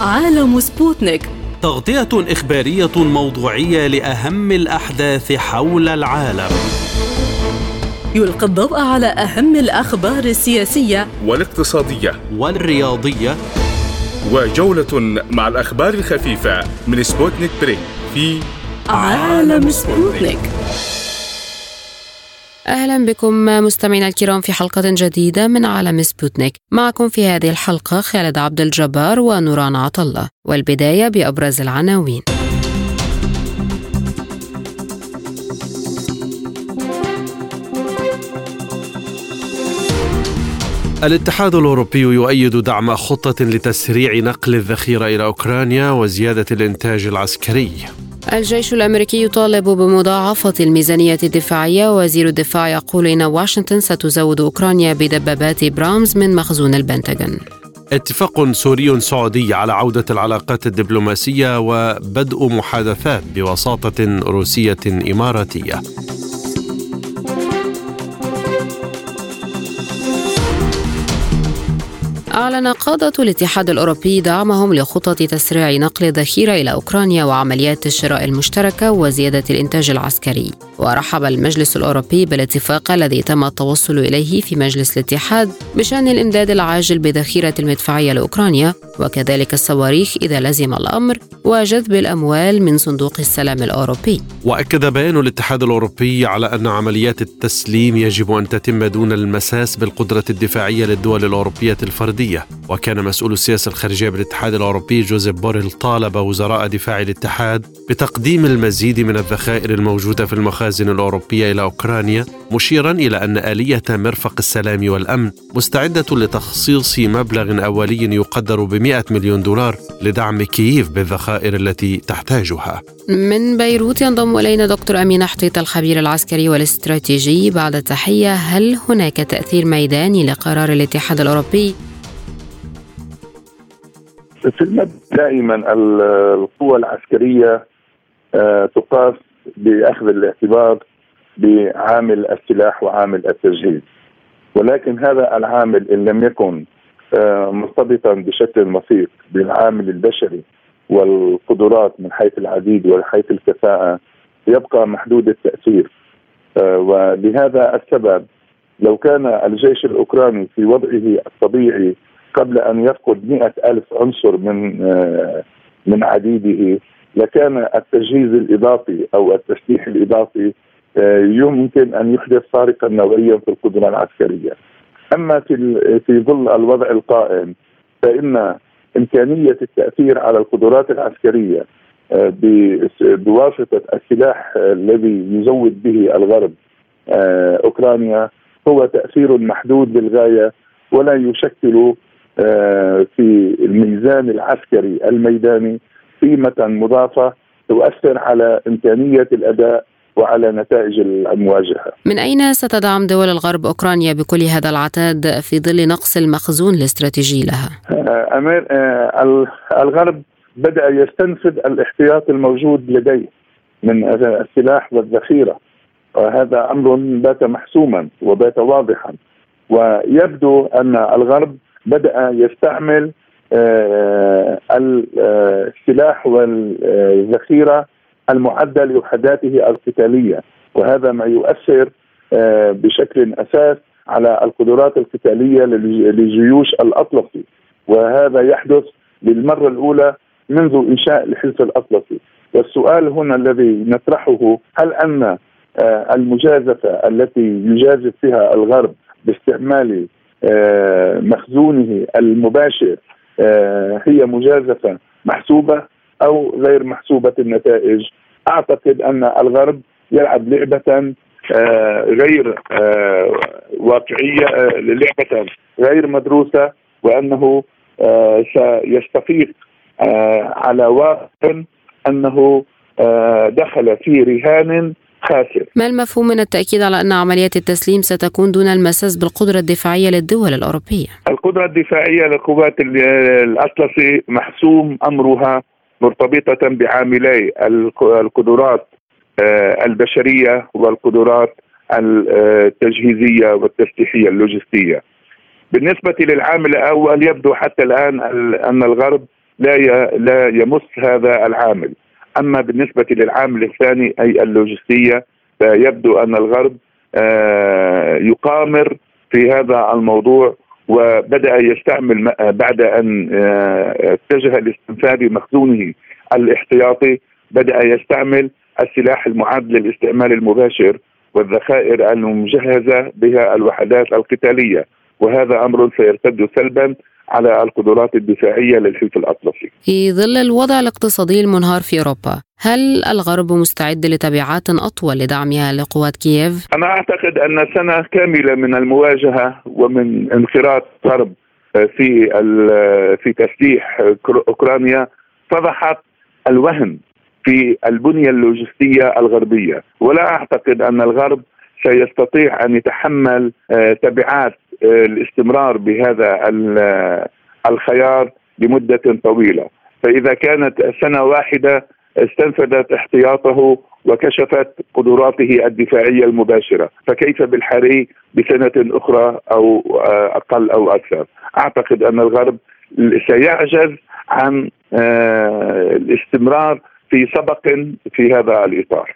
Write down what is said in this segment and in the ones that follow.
عالم سبوتنيك، تغطية إخبارية موضوعية لأهم الأحداث حول العالم. يلقي الضوء على أهم الأخبار السياسية والاقتصادية والرياضية، وجولة مع الأخبار الخفيفة من سبوتنيك بريك في عالم سبوتنيك. أهلا بكم مستمعينا الكرام في حلقة جديدة من عالم سبوتنيك. معكم في هذه الحلقة خالد عبد الجبار ونوران عطلة، والبداية بأبرز العناوين. الاتحاد الأوروبي يؤيد دعم خطة لتسريع نقل الذخيرة إلى أوكرانيا وزيادة الإنتاج العسكري. الجيش الأمريكي يطالب بمضاعفة الميزانية الدفاعية، وزير الدفاع يقول إن واشنطن ستزود أوكرانيا بدبابات برامز من مخزون البنتاغون. اتفاق سوري سعودي على عودة العلاقات الدبلوماسية وبدء محادثات بوساطة روسية إماراتية. أعلن قادة الاتحاد الأوروبي دعمهم لخطط تسريع نقل الذخيرة إلى أوكرانيا وعمليات الشراء المشتركة وزيادة الإنتاج العسكري. ورحب المجلس الأوروبي بالاتفاق الذي تم التوصل إليه في مجلس الاتحاد بشأن الإمداد العاجل بذخيرة المدفعية لأوكرانيا، وكذلك الصواريخ إذا لزم الأمر، وجذب الأموال من صندوق السلام الأوروبي. وأكد بيان الاتحاد الأوروبي على أن عمليات التسليم يجب أن تتم دون المساس بالقدرة الدفاعية للدول الأوروبية الفردية. وكان مسؤول السياسة الخارجية بالاتحاد الأوروبي جوزيف بوريل طالب وزراء دفاع الاتحاد بتقديم المزيد من الذخائر الموجودة في المخازن الأوروبية إلى أوكرانيا، مشيرا إلى أن آلية مرفق السلام والأمن مستعدة لتخصيص مبلغ أولي يقدر ب$100 مليون لدعم كييف بالذخائر التي تحتاجها. من بيروت ينضم إلينا دكتور أمين حطيط، الخبير العسكري والاستراتيجي. بعد التحية، هل هناك تأثير ميداني لقرار الاتحاد الأوروبي؟ في المبدأ دائما القوى العسكرية تقاس بأخذ الاعتبار بعامل السلاح وعامل التجهيز، ولكن هذا العامل إن لم يكن مرتبطا بشكل وثيق بالعامل البشري والقدرات من حيث العديد وحيث الكفاءة يبقى محدود التأثير. ولهذا السبب لو كان الجيش الأوكراني في وضعه الطبيعي قبل أن يفقد 100,000 عنصر من عديده، لكان التجهيز الإضافي أو التسليح الإضافي يمكن أن يحدث فارقا نوعيا في القدرة العسكرية. أما في ظل الوضع القائم، فإن إمكانية التأثير على القدرات العسكرية بواسطة السلاح الذي يزود به الغرب أوكرانيا هو تأثير محدود للغاية، ولا يشكل في الميزان العسكري الميداني قيمة مضافة تؤثر على إمكانية الأداء وعلى نتائج المواجهة. من أين ستدعم دول الغرب أوكرانيا بكل هذا العتاد في ظل نقص المخزون الاستراتيجي لها؟ الغرب بدأ يستنفذ الاحتياط الموجود لديه من السلاح والذخيرة، وهذا أمر بات محسوما وبات واضحا، ويبدو أن الغرب بدأ يستعمل السلاح والذخيرة المعدة لوحداته القتالية، وهذا ما يؤثر بشكل أساس على القدرات القتالية لجيوش الأطلسي، وهذا يحدث للمرة الأولى منذ إنشاء الحلف الأطلسي. والسؤال هنا الذي نطرحه، هل أن المجازفة التي يجازف فيها الغرب باستعمال مخزونه المباشر هي مجازفة محسوبة أو غير محسوبة النتائج؟ أعتقد أن الغرب يلعب لعبة غير واقعية، لعبة غير مدروسة، وأنه سيستفيق على واقع أنه دخل في رهان خاسر. ما المفهوم من التأكيد على أن عمليات التسليم ستكون دون المساس بالقدرة الدفاعية للدول الأوروبية؟ القدرة الدفاعية للقوات الأطلسي محسوم أمرها مرتبطة بعاملي القدرات البشرية والقدرات التجهيزية والتسليحية اللوجستية. بالنسبة للعامل الأول، يبدو حتى الآن أن الغرب لا يمس هذا العامل. أما بالنسبة للعامل الثاني أي اللوجستية، فيبدو أن الغرب يقامر في هذا الموضوع، وبدأ يستعمل بعد أن اتجه لاستنفاذ مخزونه الاحتياطي، بدأ يستعمل السلاح المعد للاستعمال المباشر والذخائر المجهزة بها الوحدات القتالية، وهذا أمر سيرتد سلبا على القدرات الدفاعية للحلف الأطلسي. في ظل الوضع الاقتصادي المنهار في أوروبا، هل الغرب مستعد لتبعات أطول لدعمها لقوات كييف؟ أنا أعتقد أن سنة كاملة من المواجهة ومن انخراط الغرب في تسليح أوكرانيا فضحت الوهن في البنية اللوجستية الغربية، ولا أعتقد أن الغرب سيستطيع أن يتحمل تبعات الاستمرار بهذا الخيار لمدة طويلة. فإذا كانت سنة واحدة استنفذت احتياطه وكشفت قدراته الدفاعية المباشرة، فكيف بالحري بسنة أخرى أو أقل أو أكثر؟ أعتقد أن الغرب سيعجز عن الاستمرار في سبق في هذا الإطار.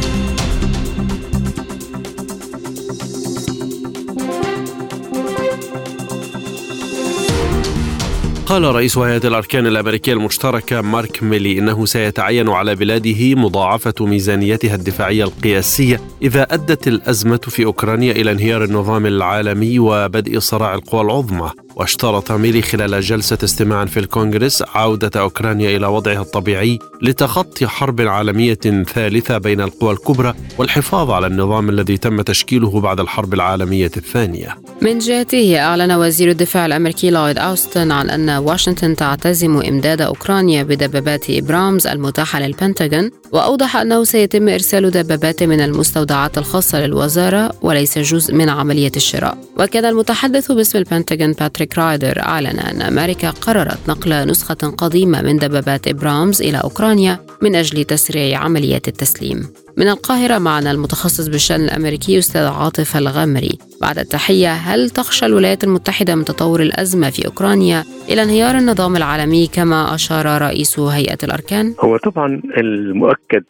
قال رئيس هيئة الأركان الأمريكية المشتركة مارك ميلي إنه سيتعين على بلاده مضاعفة ميزانيتها الدفاعية القياسية إذا أدت الأزمة في أوكرانيا إلى انهيار النظام العالمي وبدء صراع القوى العظمى. واشترط ميلي خلال جلسة استماع في الكونغرس عودة أوكرانيا إلى وضعها الطبيعي لتخطي حرب عالمية ثالثة بين القوى الكبرى والحفاظ على النظام الذي تم تشكيله بعد الحرب العالمية الثانية. من جهته أعلن وزير الدفاع الأمريكي لويد أوستن عن أن واشنطن تعتزم إمداد أوكرانيا بدبابات إبرامز المتاحة للبنتاغون، وأوضح أنه سيتم إرسال دبابات من المستودعات الخاصة للوزارة وليس جزء من عملية الشراء. وكان المتحدث باسم البنتاغون باتريك رايدر أعلن أن أمريكا قررت نقل نسخة قديمة من دبابات إبرامز إلى أوكرانيا من أجل تسريع عمليات التسليم. من القاهرة معنا المتخصص بالشأن الأمريكي أستاذ عاطف الغامري. بعد التحية، هل تخشى الولايات المتحدة من تطور الأزمة في أوكرانيا إلى انهيار النظام العالمي كما أشار رئيس هيئة الأركان؟ هو طبعا المؤكد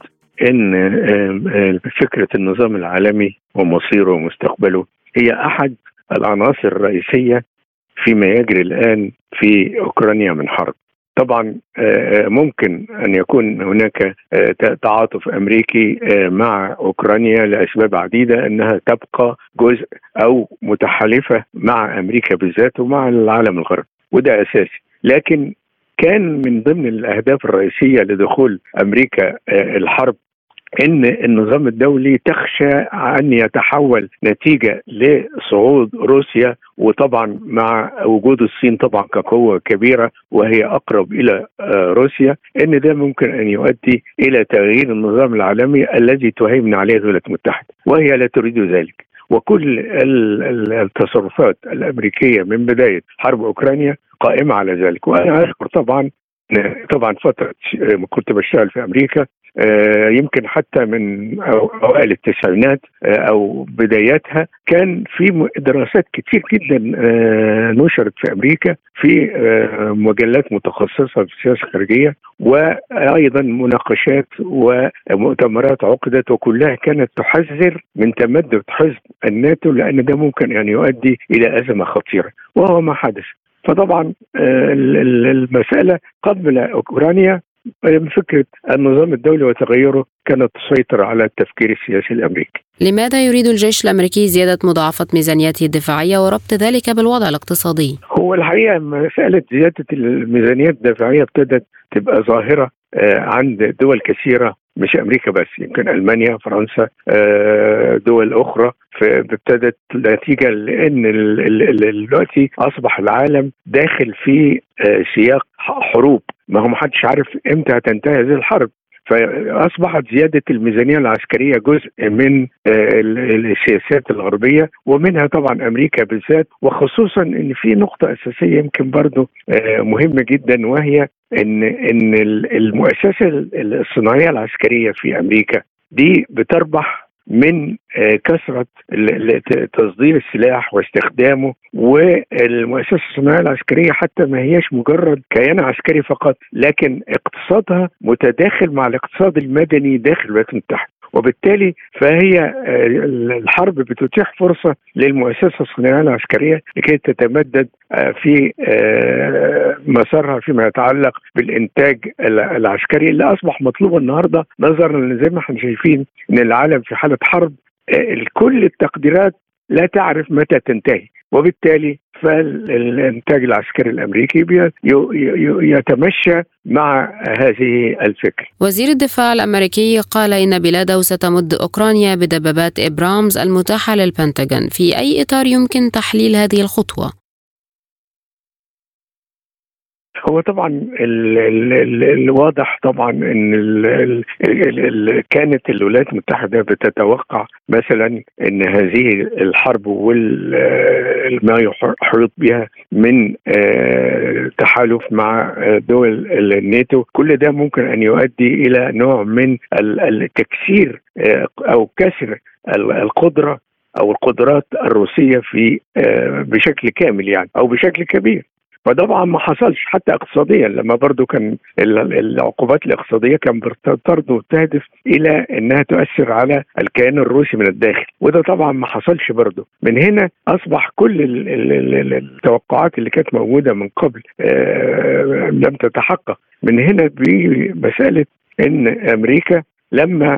أن فكرة النظام العالمي ومصيره ومستقبله هي أحد العناصر الرئيسية فيما يجري الآن في أوكرانيا من حرب. طبعا ممكن أن يكون هناك تعاطف أمريكي مع أوكرانيا لأسباب عديدة، أنها تبقى جزء أو متحالفة مع أمريكا بالذات ومع العالم الغربي، وده أساسي. لكن كان من ضمن الأهداف الرئيسية لدخول أمريكا الحرب إن النظام الدولي تخشى أن يتحول نتيجة لصعود روسيا، وطبعا مع وجود الصين طبعا كقوة كبيرة وهي أقرب إلى روسيا، إن ده ممكن أن يؤدي إلى تغيير النظام العالمي الذي تهيمن عليه الولايات المتحدة، وهي لا تريد ذلك. وكل التصرفات الأمريكية من بداية حرب أوكرانيا قائمة على ذلك. وأنا أذكر طبعا فترة كنت بشتغل في أمريكا، يمكن حتى من أوائل التسعينات أو بداياتها، كان في دراسات كتير جدا نشرت في أمريكا في مجلات متخصصة في السياسة الخارجية، وأيضا مناقشات ومؤتمرات عقدت، وكلها كانت تحذر من تمدد حزب الناتو، لأن ده ممكن أن يؤدي إلى أزمة خطيرة، وهو ما حدث. فطبعا المسألة قبل أوكرانيا فكرة النظام الدولي وتغيره كانت تسيطر على التفكير السياسي الأمريكي. لماذا يريد الجيش الأمريكي زيادة مضاعفة ميزانيته الدفاعية وربط ذلك بالوضع الاقتصادي؟ هو الحقيقة مسألة زيادة الميزانيات الدفاعية ابتدت تبقى ظاهرة عند دول كثيرة، مش أمريكا بس، يمكن ألمانيا، فرنسا، دول أخرى، فابتدت نتيجة لأن دلوقتي أصبح العالم داخل في سياق حروب، ما هو محدش عارف إمتى هتنتهي هذه الحرب. فأصبحت زيادة الميزانية العسكرية جزء من السياسات الغربية، ومنها طبعا أمريكا بالذات، وخصوصا أن في نقطة أساسية يمكن برضو مهمة جدا، وهي أن المؤسسة الصناعية العسكرية في أمريكا دي بتربح من كثرة تصدير السلاح واستخدامه. والمؤسسة الصناعية العسكرية حتى ما هيش مجرد كيان عسكري فقط، لكن اقتصادها متداخل مع الاقتصاد المدني داخل الولايات المتحدة، وبالتالي فهي الحرب بتتيح فرصة للمؤسسة الصناعية العسكرية لكي تتمدد في مسارها فيما يتعلق بالإنتاج العسكري اللي أصبح مطلوب النهاردة، نظرا زي ما احنا شايفين أن العالم في حالة حرب. كل التقديرات لا تعرف متى تنتهي، وبالتالي فالإنتاج العسكري الأمريكي يتمشى مع هذه الفكرة. وزير الدفاع الأمريكي قال إن بلاده ستمد أوكرانيا بدبابات إبرامز المتاحة للبنتاغون. في أي إطار يمكن تحليل هذه الخطوة؟ هو طبعا الواضح طبعا ان كانت الولايات المتحدة بتتوقع مثلا ان هذه الحرب وما يحيط بها من تحالف مع دول الناتو، كل ده ممكن ان يؤدي الى نوع من التكسير او كسر القدرة او القدرات الروسية في بشكل كامل يعني او بشكل كبير. فطبعا ما حصلش حتى اقتصاديا، لما برضو كان العقوبات الاقتصادية كان برضو تهدف الى انها تؤثر على الكيان الروسي من الداخل، وده طبعا ما حصلش برضو. من هنا اصبح كل التوقعات اللي كانت موجودة من قبل لم تتحقق. من هنا بمسألة ان امريكا لما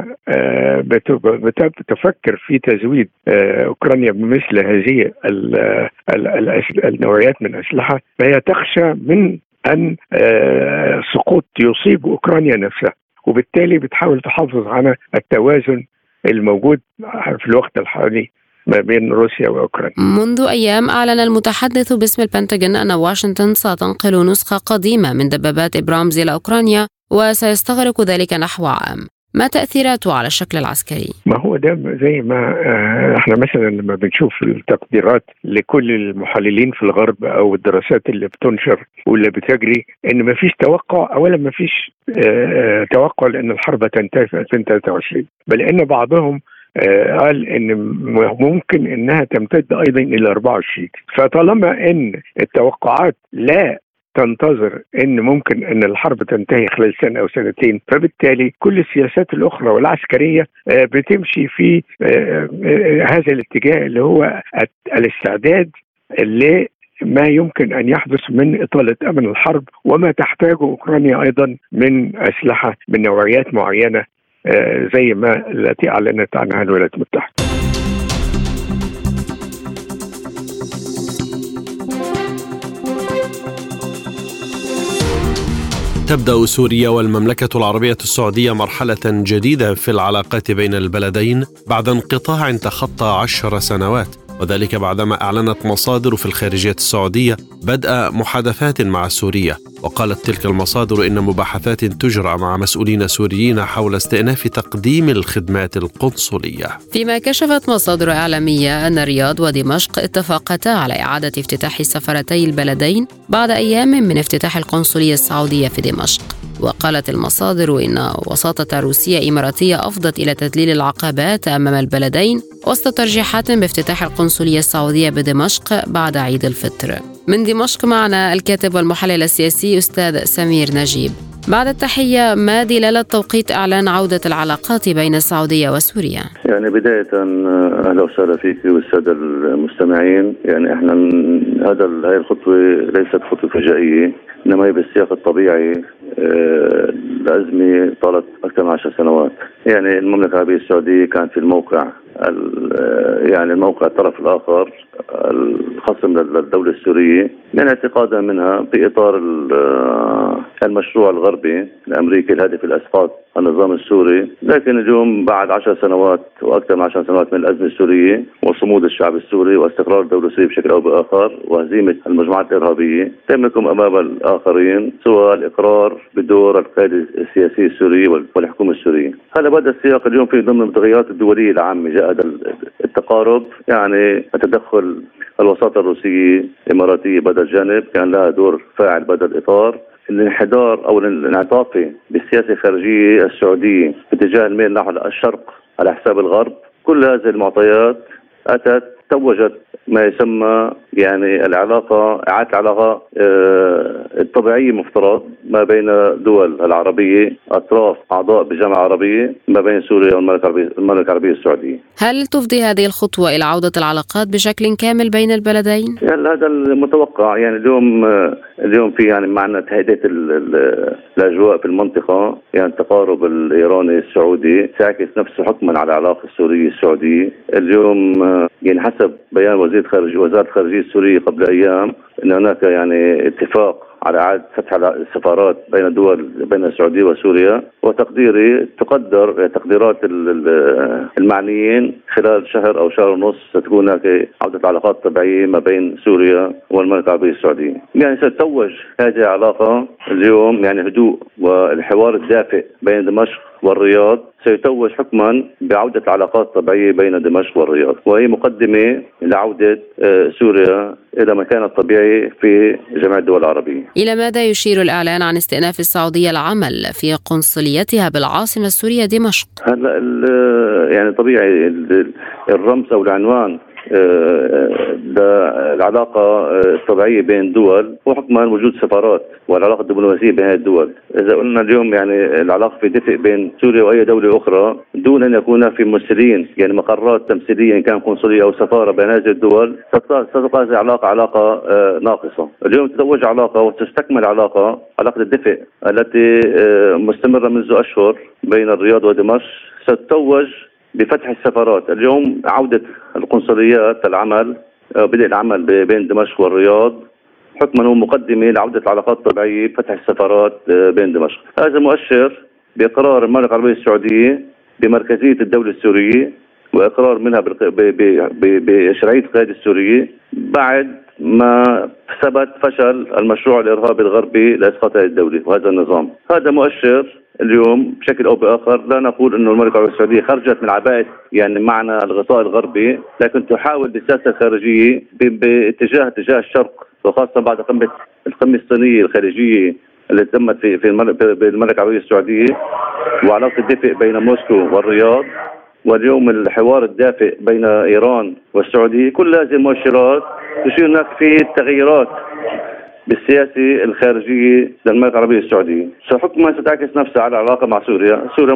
بتفكر في تزويد أوكرانيا بمثل هذه النوعيات من الأسلحة، فهي تخشى من أن سقوط يصيب أوكرانيا نفسها، وبالتالي بتحاول تحافظ على التوازن الموجود في الوقت الحالي ما بين روسيا وأوكرانيا. منذ أيام أعلن المتحدث باسم البنتاغون أن واشنطن ستنقل نسخة قديمة من دبابات إبرامز إلى أوكرانيا، وسيستغرق ذلك نحو عام. ما تأثيراته على الشكل العسكري؟ ما هو ده زي ما احنا مثلا لما بنشوف التقديرات لكل المحللين في الغرب او الدراسات اللي بتنشر واللي بتجري، ان ما فيش توقع، اولا ما فيش توقع لان الحرب تنتهي في 2023، بل ان بعضهم قال ان ممكن انها تمتد ايضا الى 24. فطالما ان التوقعات لا تنتظر ان ممكن ان الحرب تنتهي خلال سنة او سنتين، فبالتالي كل السياسات الاخرى والعسكرية بتمشي في هذا الاتجاه اللي هو الاستعداد لما يمكن ان يحدث من اطالة امن الحرب، وما تحتاجه اوكرانيا ايضا من اسلحة من نوعيات معينة زي ما التي اعلنت عنها الولايات المتحدة. تبدأ سوريا والمملكة العربية السعودية مرحلة جديدة في العلاقات بين البلدين بعد انقطاع تخطى 10 سنوات، وذلك بعدما أعلنت مصادر في الخارجية السعودية بدء محادثات مع سوريا. وقالت تلك المصادر إن مباحثات تجرى مع مسؤولين سوريين حول استئناف تقديم الخدمات القنصلية. فيما كشفت مصادر إعلامية أن الرياض ودمشق اتفقتا على إعادة افتتاح سفارتي البلدين بعد أيام من افتتاح القنصلية السعودية في دمشق. وقالت المصادر إن وساطة روسية إماراتية أفضت إلى تذليل العقبات أمام البلدين وسط ترجيحات بافتتاح القنصلية السعودية بدمشق بعد عيد الفطر. من دمشق معنا الكاتب والمحلل السياسي أستاذ سمير نجيب. بعد التحية، ما دلالة توقيت إعلان عودة العلاقات بين السعودية وسوريا؟ يعني بداية أهلا وسهلا فيك والسادة المستمعين. يعني احنا هاي الخطوة ليست خطوة فجائية، إنما هي بالسياق الطبيعي الأزمة طالت أكثر من 10 سنوات. يعني المملكة العربية السعودية كانت في الموقع يعني الموقع الطرف الآخر الخصم للدولة السورية، يعني اعتقادا منها في إطار المشروع الغربي الأمريكي الهادف لإسقاط النظام السوري. لكن اليوم بعد 10 سنوات وأكثر من 10 سنوات من الأزمة السورية وصمود الشعب السوري واستقرار الدولة السورية بشكل أو بآخر وهزيمة المجموعات الإرهابية، تملكم أمام الآخرين سوى الإقرار بدور القيادة السياسية السورية والحكومة السورية. هذا بدأ السياق اليوم في ضمن التغيرات الدولية العامة. جاء هذا التقارب، يعني التدخل الوساطة الروسية الإماراتية بدأ الجانب كان لها دور فاعل بدأ الإطار. الانحدار أو الانعطاف بالسياسة الخارجية السعودية باتجاه الميل نحو الشرق على حساب الغرب كل هذه المعطيات توجت ما يسمى يعني إعادة العلاقة الطبيعية مفترض ما بين الدول العربية، أطراف أعضاء بالجامعة العربية، ما بين سوريا والمملكة العربية السعودية. هل تفضي هذه الخطوة إلى عودة العلاقات بشكل كامل بين البلدين؟ يعني هذا المتوقع. يعني اليوم في يعني معنى تهدئة الأجواء في المنطقة، يعني التقارب الإيراني السعودي تعكس نفسه حكما على العلاقة السورية السعودية. اليوم يعني حسب بيان وزارة الخارجية السورية قبل أيام أن هناك يعني اتفاق على إعادة فتح السفارات بين الدول بين السعودية وسوريا، وتقديري تقديرات المعنيين خلال شهر أو شهر ونص ستكون هناك عودة علاقات طبيعية ما بين سوريا والمملكة العربية السعودية. يعني ستتوج هذه العلاقة اليوم يعني هدوء والحوار الدافئ بين دمشق والرياض سيتوج حكما بعودة العلاقات الطبيعية بين دمشق والرياض، وهي مقدمة لعودة سوريا إلى مكانها الطبيعي في جميع الدول العربية. إلى ماذا يشير الإعلان عن استئناف السعودية العمل في قنصليتها بالعاصمة السورية دمشق؟ هلا يعني طبيعي الرمز أو العنوان العلاقة الطبيعية بين الدول وحكما وجود سفارات والعلاقة الدبلوماسية بين الدول. إذا قلنا اليوم يعني العلاقة في دفء بين سوريا وأي دولة أخرى دون أن يكون في ممثلين يعني مقرات تمثيلية إن كان قنصلية أو سفارة بين هذه الدول، ستبقى هذه علاقة ناقصة. اليوم تتوج علاقة وتستكمل علاقة الدفء التي مستمرة منذ أشهر بين الرياض ودمشق، ستتوج بفتح السفارات. اليوم عودة القنصليات العمل، بدء العمل بين دمشق والرياض حكما ومقدمة لعودة العلاقات الطبيعية بفتح السفارات بين دمشق. هذا مؤشر بإقرار المملكة العربية السعودية بمركزية الدولة السورية وإقرار منها بشرعية القيادة السورية بعد ما ثبت فشل المشروع الإرهابي الغربي لإسقاط هذه الدولة وهذا النظام. هذا مؤشر اليوم بشكل أو بآخر. لا نقول أنه المملكة العربية السعودية خرجت من عباءة يعني معنى الغطاء الغربي، لكن تحاول بالسياسة الخارجية باتجاه الشرق، وخاصة بعد القمة الصينية الخارجية التي تمت في المملكة العربية السعودية، وعلاقة الدفء بين موسكو والرياض، واليوم الحوار الدافئ بين إيران والسعودية. كل هذه المؤشرات تشير هناك في تغيرات بالسياسة الخارجية للمملكة العربية السعودية. حكما ستعكس نفسها على العلاقة مع سوريا. سوريا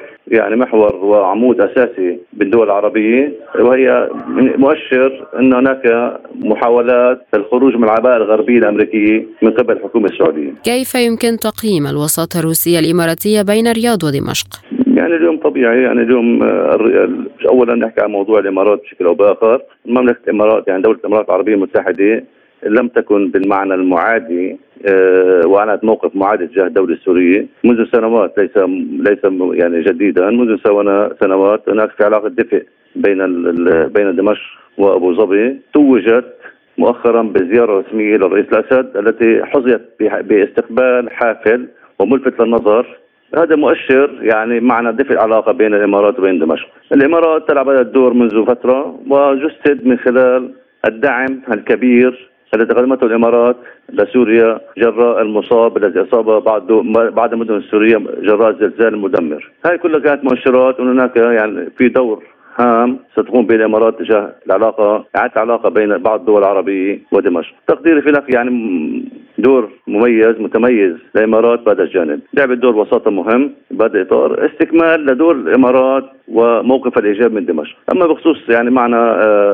محور وعمود أساسي بالدول العربية، وهي مؤشر أن هناك محاولات للخروج من العباءة الغربية الأمريكية من قبل الحكومة السعودية. كيف يمكن تقييم الوساطة الروسية الإماراتية بين الرياض ودمشق؟ يعني اليوم طبيعي، يعني اليوم أولا نحكي عن موضوع الإمارات بشكل أو بآخر. مملكة الإمارات يعني دولة الإمارات العربية المتحدة لم تكن بالمعنى المعادي وأنا موقف معادي تجاه الدولة السورية منذ سنوات، ليس يعني جديدا. منذ سنوات هناك في علاقة دفء بين دمشق وأبو ظبي. توجت مؤخرا بزيارة رسمية للرئيس الأسد التي حظيت باستقبال حافل وملفت للنظر. هذا مؤشر يعني معنى دفء العلاقة بين الإمارات وبين دمشق. الإمارات تلعب هذا الدور منذ فترة وجسد من خلال الدعم الكبير الذي قدمته الإمارات لسوريا جراء المصاب الذي أصاب بعض المدن السورية جراء الزلزال المدمر. هاي كلها كانت مؤشرات أن هناك يعني في دور هام ستقوم به الإمارات تجاه إعادة العلاقة بين بعض الدول العربية ودمشق. تقديري في يعني دور متميز للإمارات بهذا الجانب. لعبت دور وساطة مهم بهذا الإطار، استكمال لدور الإمارات وموقف الإيجاب من دمشق. أما بخصوص يعني معنى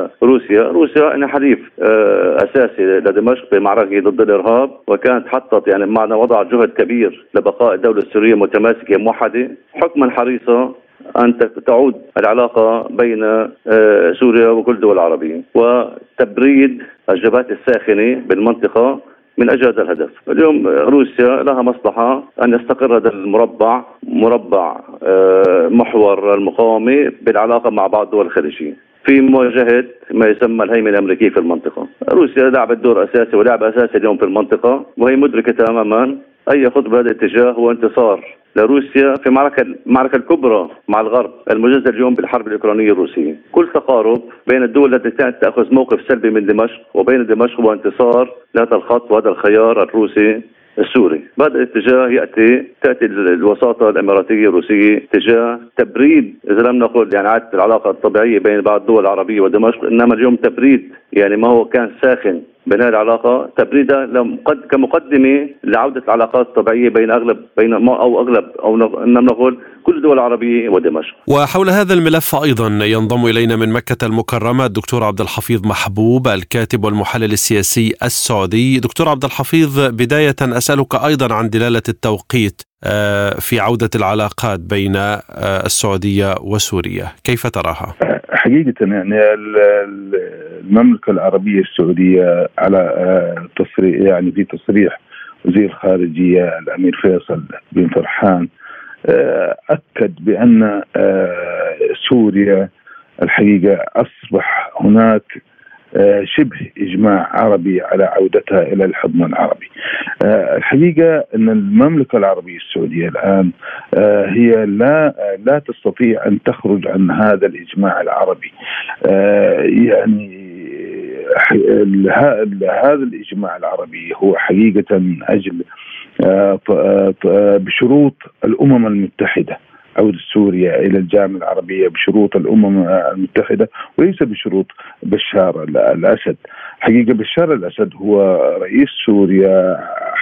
روسيا أنها حليف أساسي لدمشق في معركة ضد الإرهاب، وكانت حطت يعني معنى وضع جهد كبير لبقاء الدولة السورية متماسكة موحدة، حكما حريصة أن تعود العلاقة بين سوريا وكل الدول العربية وتبريد الجبهات الساخنة بالمنطقة من أجل هذا الهدف. اليوم روسيا لها مصلحة أن يستقر هذا مربع محور المقاومة بالعلاقة مع بعض الدول الخليجية في مواجهة ما يسمى الهيمنة الأمريكية في المنطقة. روسيا لعبت دور أساسي ولعب أساسي اليوم في المنطقة، وهي مدركة تماما أي خطوة بهذا الاتجاه هو انتصار لروسيا في معركة الكبرى مع الغرب المجهزة اليوم بالحرب الأوكرانية الروسية. كل تقارب بين الدول التي كانت تأخذ موقف سلبي من دمشق وبين دمشق هو انتصار لهذا الخط وهذا الخيار الروسي السوري. بهذا الاتجاه تأتي الوساطة الإماراتية الروسية تجاه تبريد، إذا لم نقل يعني عادة العلاقة الطبيعية بين بعض الدول العربية ودمشق، إنما اليوم تبريد يعني ما هو كان ساخن بين هذه العلاقة، تبريدها كمقدمة لعودة العلاقات الطبيعية بين أغلب أو نقول كل الدول العربية ودمشق. وحول هذا الملف أيضا ينضم إلينا من مكة المكرمة الدكتور عبد الحفيظ محبوب، الكاتب والمحلل السياسي السعودي. دكتور عبد الحفيظ، بداية أسألك أيضا عن دلالة التوقيت في عودة العلاقات بين السعودية وسوريا، كيف تراها؟ حقيقة يعني المملكة العربية السعودية على تصريح، يعني في تصريح وزير الخارجية الأمير فيصل بن فرحان أكد بأن سوريا الحقيقة أصبح هناك شبه إجماع عربي على عودتها إلى الحضن العربي. الحقيقة أن المملكة العربية السعودية الآن هي لا تستطيع أن تخرج عن هذا الإجماع العربي. يعني هذا الإجماع العربي هو حقيقة من أجل بشروط الأمم المتحدة عودة سوريا إلى الجامعة العربية، بشروط الأمم المتحدة وليس بشروط بشار الأسد. حقيقة بشار الأسد هو رئيس سوريا،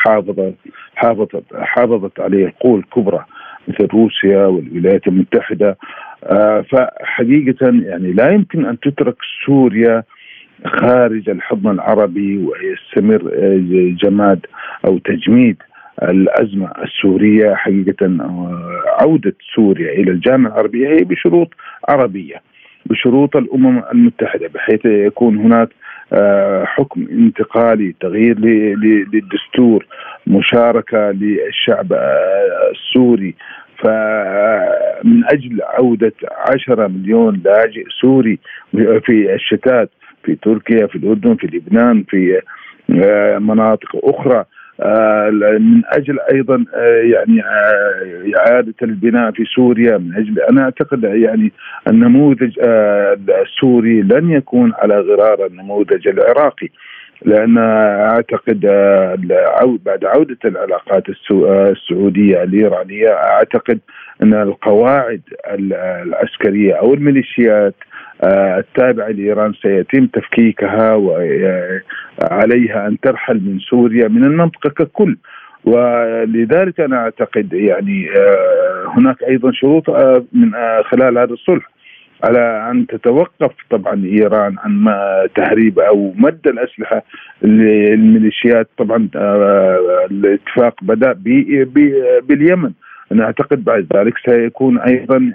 حافظت عليه القوى الكبرى مثل روسيا والولايات المتحدة. فحقيقة يعني لا يمكن أن تترك سوريا خارج الحضن العربي ويستمر جماد أو تجميد الأزمة السورية. حقيقة عودة سوريا إلى الجامعة العربية هي بشروط عربية، بشروط الأمم المتحدة، بحيث يكون هناك حكم انتقالي، تغيير للدستور، مشاركة للشعب السوري. فمن أجل عودة 10 مليون لاجئ سوري في الشتات، في تركيا، في الأردن، في لبنان، في مناطق أخرى، من أجل أيضا يعني إعادة البناء في سوريا، من أجل أنا أعتقد يعني النموذج السوري لن يكون على غرار النموذج العراقي، لأن أعتقد بعد عودة العلاقات السعودية الإيرانية أعتقد أن القواعد العسكرية أو الميليشيات التابعة لإيران سيتم تفكيكها، وعليها أن ترحل من سوريا من المنطقة ككل. ولذلك أنا أعتقد يعني هناك أيضا شروط من خلال هذا الصلح على أن تتوقف طبعا إيران عن تهريب أو مد الأسلحة للميليشيات. طبعا الاتفاق بدأ باليمن، أنا أعتقد بعد ذلك سيكون أيضا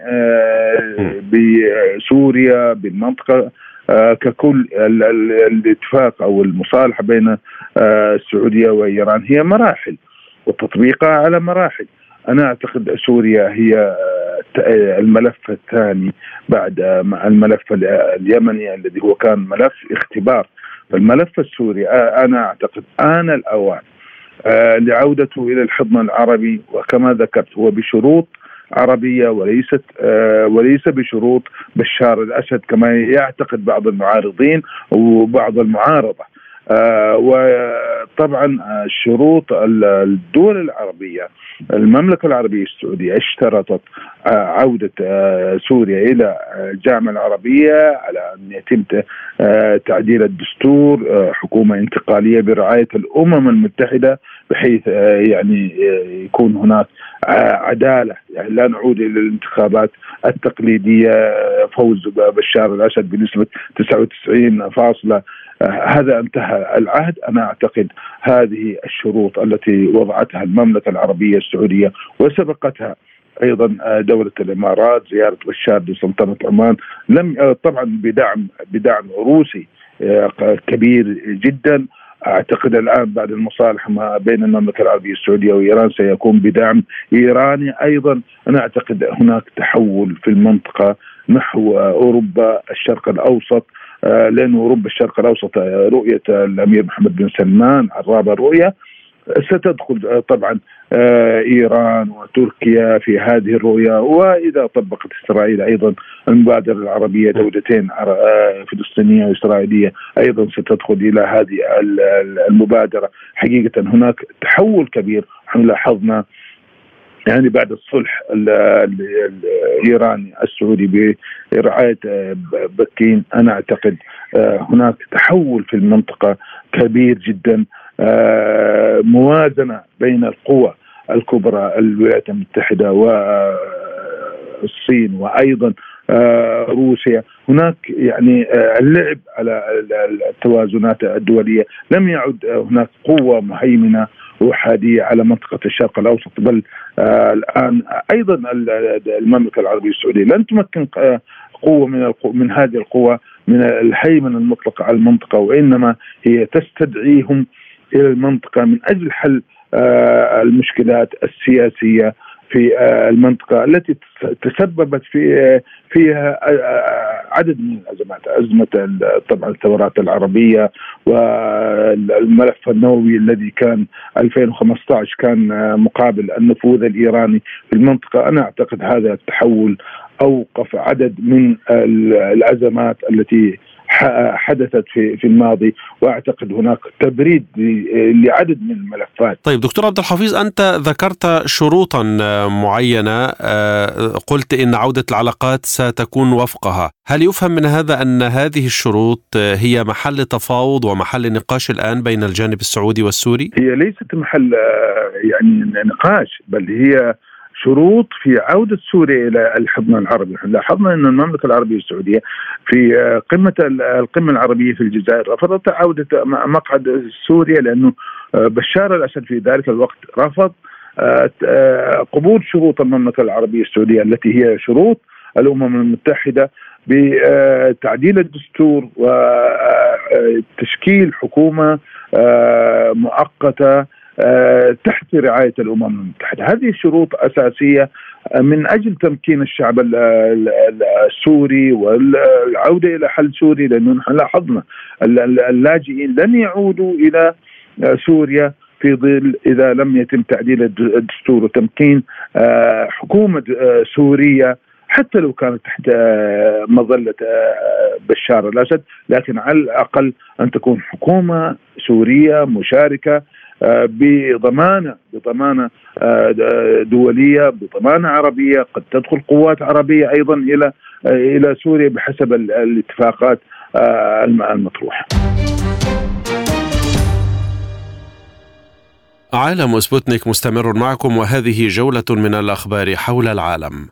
بسوريا، بالمنطقة ككل. الاتفاق أو المصالحة بين السعودية وإيران هي مراحل وتطبيقها على مراحل. أنا أعتقد سوريا هي الملف الثاني بعد الملف اليمني الذي هو كان ملف اختبار. فالملف السوري أنا أعتقد آن الأوان لعودته إلى الحضن العربي، وكما ذكرت هو بشروط عربية وليس بشروط بشار الأسد كما يعتقد بعض المعارضين وبعض المعارضة. وطبعا شروط الدول العربية، المملكة العربية السعودية اشترطت عودة سوريا إلى الجامعة العربية على أن يتم تعديل الدستور، حكومة انتقالية برعاية الأمم المتحدة، بحيث يعني يكون هناك عدالة، يعني لا نعود إلى الانتخابات التقليدية، فوز بشار الأسد بنسبة 99%. هذا انتهى العهد. أنا أعتقد هذه الشروط التي وضعتها المملكة العربية السعودية وسبقتها أيضا دولة الإمارات، زيارة بشار لسلطنة عمان، لم طبعا بدعم روسي كبير جدا. أعتقد الآن بعد المصالحة ما بين المملكة العربية السعودية وإيران سيكون بدعم إيراني أيضا. أنا أعتقد هناك تحول في المنطقة نحو أوروبا الشرق الأوسط، لأن أوروبا الشرق الأوسط رؤية الأمير محمد بن سلمان عرابة رؤية ستدخل طبعا إيران وتركيا في هذه الرؤية، وإذا طبقت إسرائيل أيضا المبادرة العربية، دولتين فلسطينية وإسرائيلية أيضا ستدخل إلى هذه المبادرة. حقيقة هناك تحول كبير لاحظنا يعني بعد الصلح الإيراني السعودي برعاية بكين. أنا أعتقد هناك تحول في المنطقة كبير جدا، موازنة بين القوى الكبرى الولايات المتحدة والصين وأيضا روسيا. هناك يعني اللعب على التوازنات الدولية، لم يعد هناك قوة مهيمنة وحادية على منطقة الشرق الأوسط، بل الآن أيضا المملكة العربية السعودية لن تمكن قوة من هذه القوة من الهيمنة المطلقة على المنطقة، وإنما هي تستدعيهم إلى المنطقة من أجل حل المشكلات السياسية في المنطقة التي تسببت فيها عدد من الأزمات، أزمة طبعا الثورات العربية والملف النووي الذي كان 2015 كان مقابل النفوذ الإيراني في المنطقة. أنا أعتقد هذا التحول أوقف عدد من الأزمات التي حدثت في الماضي، واعتقد هناك تبريد لعدد من الملفات. طيب دكتور عبد الحفيظ، انت ذكرت شروطا معينه، قلت ان عوده العلاقات ستكون وفقها. هل يفهم من هذا ان هذه الشروط هي محل تفاوض ومحل نقاش الان بين الجانب السعودي والسوري؟ هي ليست محل يعني نقاش، بل هي شروط في عودة سوريا إلى الحضن العربي. لاحظنا أن المملكة العربية السعودية في القمة العربية في الجزائر رفضت عودة مقعد سوريا، لأنه بشار الأسد في ذلك الوقت رفض قبول شروط المملكة العربية السعودية التي هي شروط الأمم المتحدة بتعديل الدستور وتشكيل حكومة مؤقتة تحت رعاية الأمم المتحدة. هذه الشروط أساسية من أجل تمكين الشعب السوري والعودة إلى حل سوري، لأنه نحن لاحظنا اللاجئين لن يعودوا إلى سوريا في ظل إذا لم يتم تعديل الدستور وتمكين حكومة سورية، حتى لو كانت تحت مظلة بشار الأسد، لكن على الأقل أن تكون حكومة سورية مشاركة بضمانة دولية، بضمانة عربية، قد تدخل قوات عربية أيضا إلى سوريا بحسب الاتفاقات المطروحة. عالم سبوتنيك مستمر معكم، وهذه جولة من الأخبار حول العالم.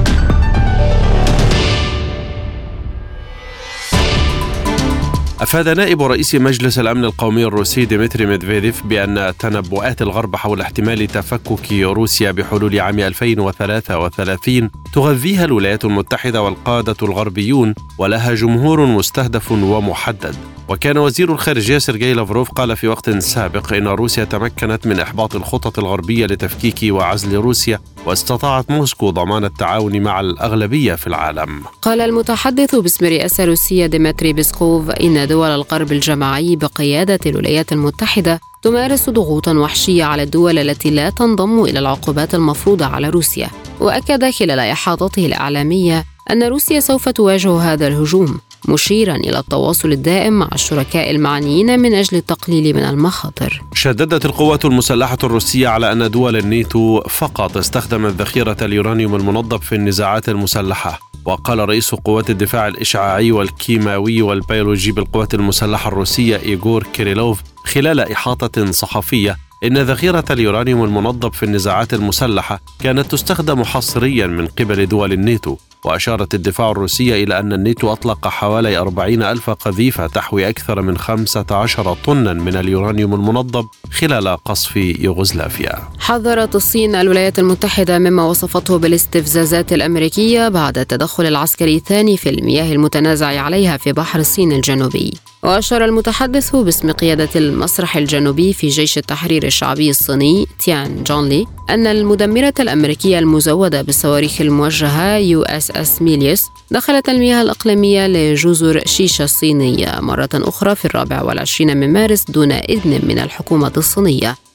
أفاد نائب رئيس مجلس الأمن القومي الروسي ديمتري ميدفيديف بأن تنبؤات الغرب حول احتمال تفكك روسيا بحلول عام 2033 تغذيها الولايات المتحدة والقادة الغربيون، ولها جمهور مستهدف ومحدد. وكان وزير الخارجية سيرجي لافروف قال في وقت سابق إن روسيا تمكنت من إحباط الخطط الغربية لتفكيك وعزل روسيا، واستطاعت موسكو ضمان التعاون مع الأغلبية في العالم. قال المتحدث باسم الرئاسة الروسية ديمتري بيسكوف إن دول الغرب الجماعي بقيادة الولايات المتحدة تمارس ضغوطا وحشية على الدول التي لا تنضم إلى العقوبات المفروضة على روسيا. وأكد خلال إحاطته الإعلامية أن روسيا سوف تواجه هذا الهجوم، مشيرا إلى التواصل الدائم مع الشركاء المعنيين من أجل التقليل من المخاطر. شددت القوات المسلحة الروسية على أن دول الناتو فقط استخدمت ذخيرة اليورانيوم المنضب في النزاعات المسلحة. وقال رئيس قوات الدفاع الإشعاعي والكيماوي والبيولوجي بالقوات المسلحة الروسية إيغور كيريلوف خلال إحاطة صحفية إن ذخيرة اليورانيوم المنضب في النزاعات المسلحة كانت تستخدم حصريا من قبل دول الناتو. وأشارت الدفاع الروسية إلى أن الناتو أطلق حوالي 40,000 قذيفة تحوي أكثر من 15 طنا من اليورانيوم المنضب خلال قصف يوغوسلافيا. حذرت الصين الولايات المتحدة مما وصفته بالاستفزازات الأمريكية بعد التدخل العسكري الثاني في المياه المتنازع عليها في بحر الصين الجنوبي. وأشار المتحدث باسم قيادة المسرح الجنوبي في جيش التحرير الشعبي الصيني تيان جونلي أن المدمرة الأمريكية المزودة بالصواريخ الموجهة USS ميليوس دخلت المياه الإقليمية لجزر شيشة الصينية مرة أخرى في 24 من مارس دون إذن من الحكومة الصينية.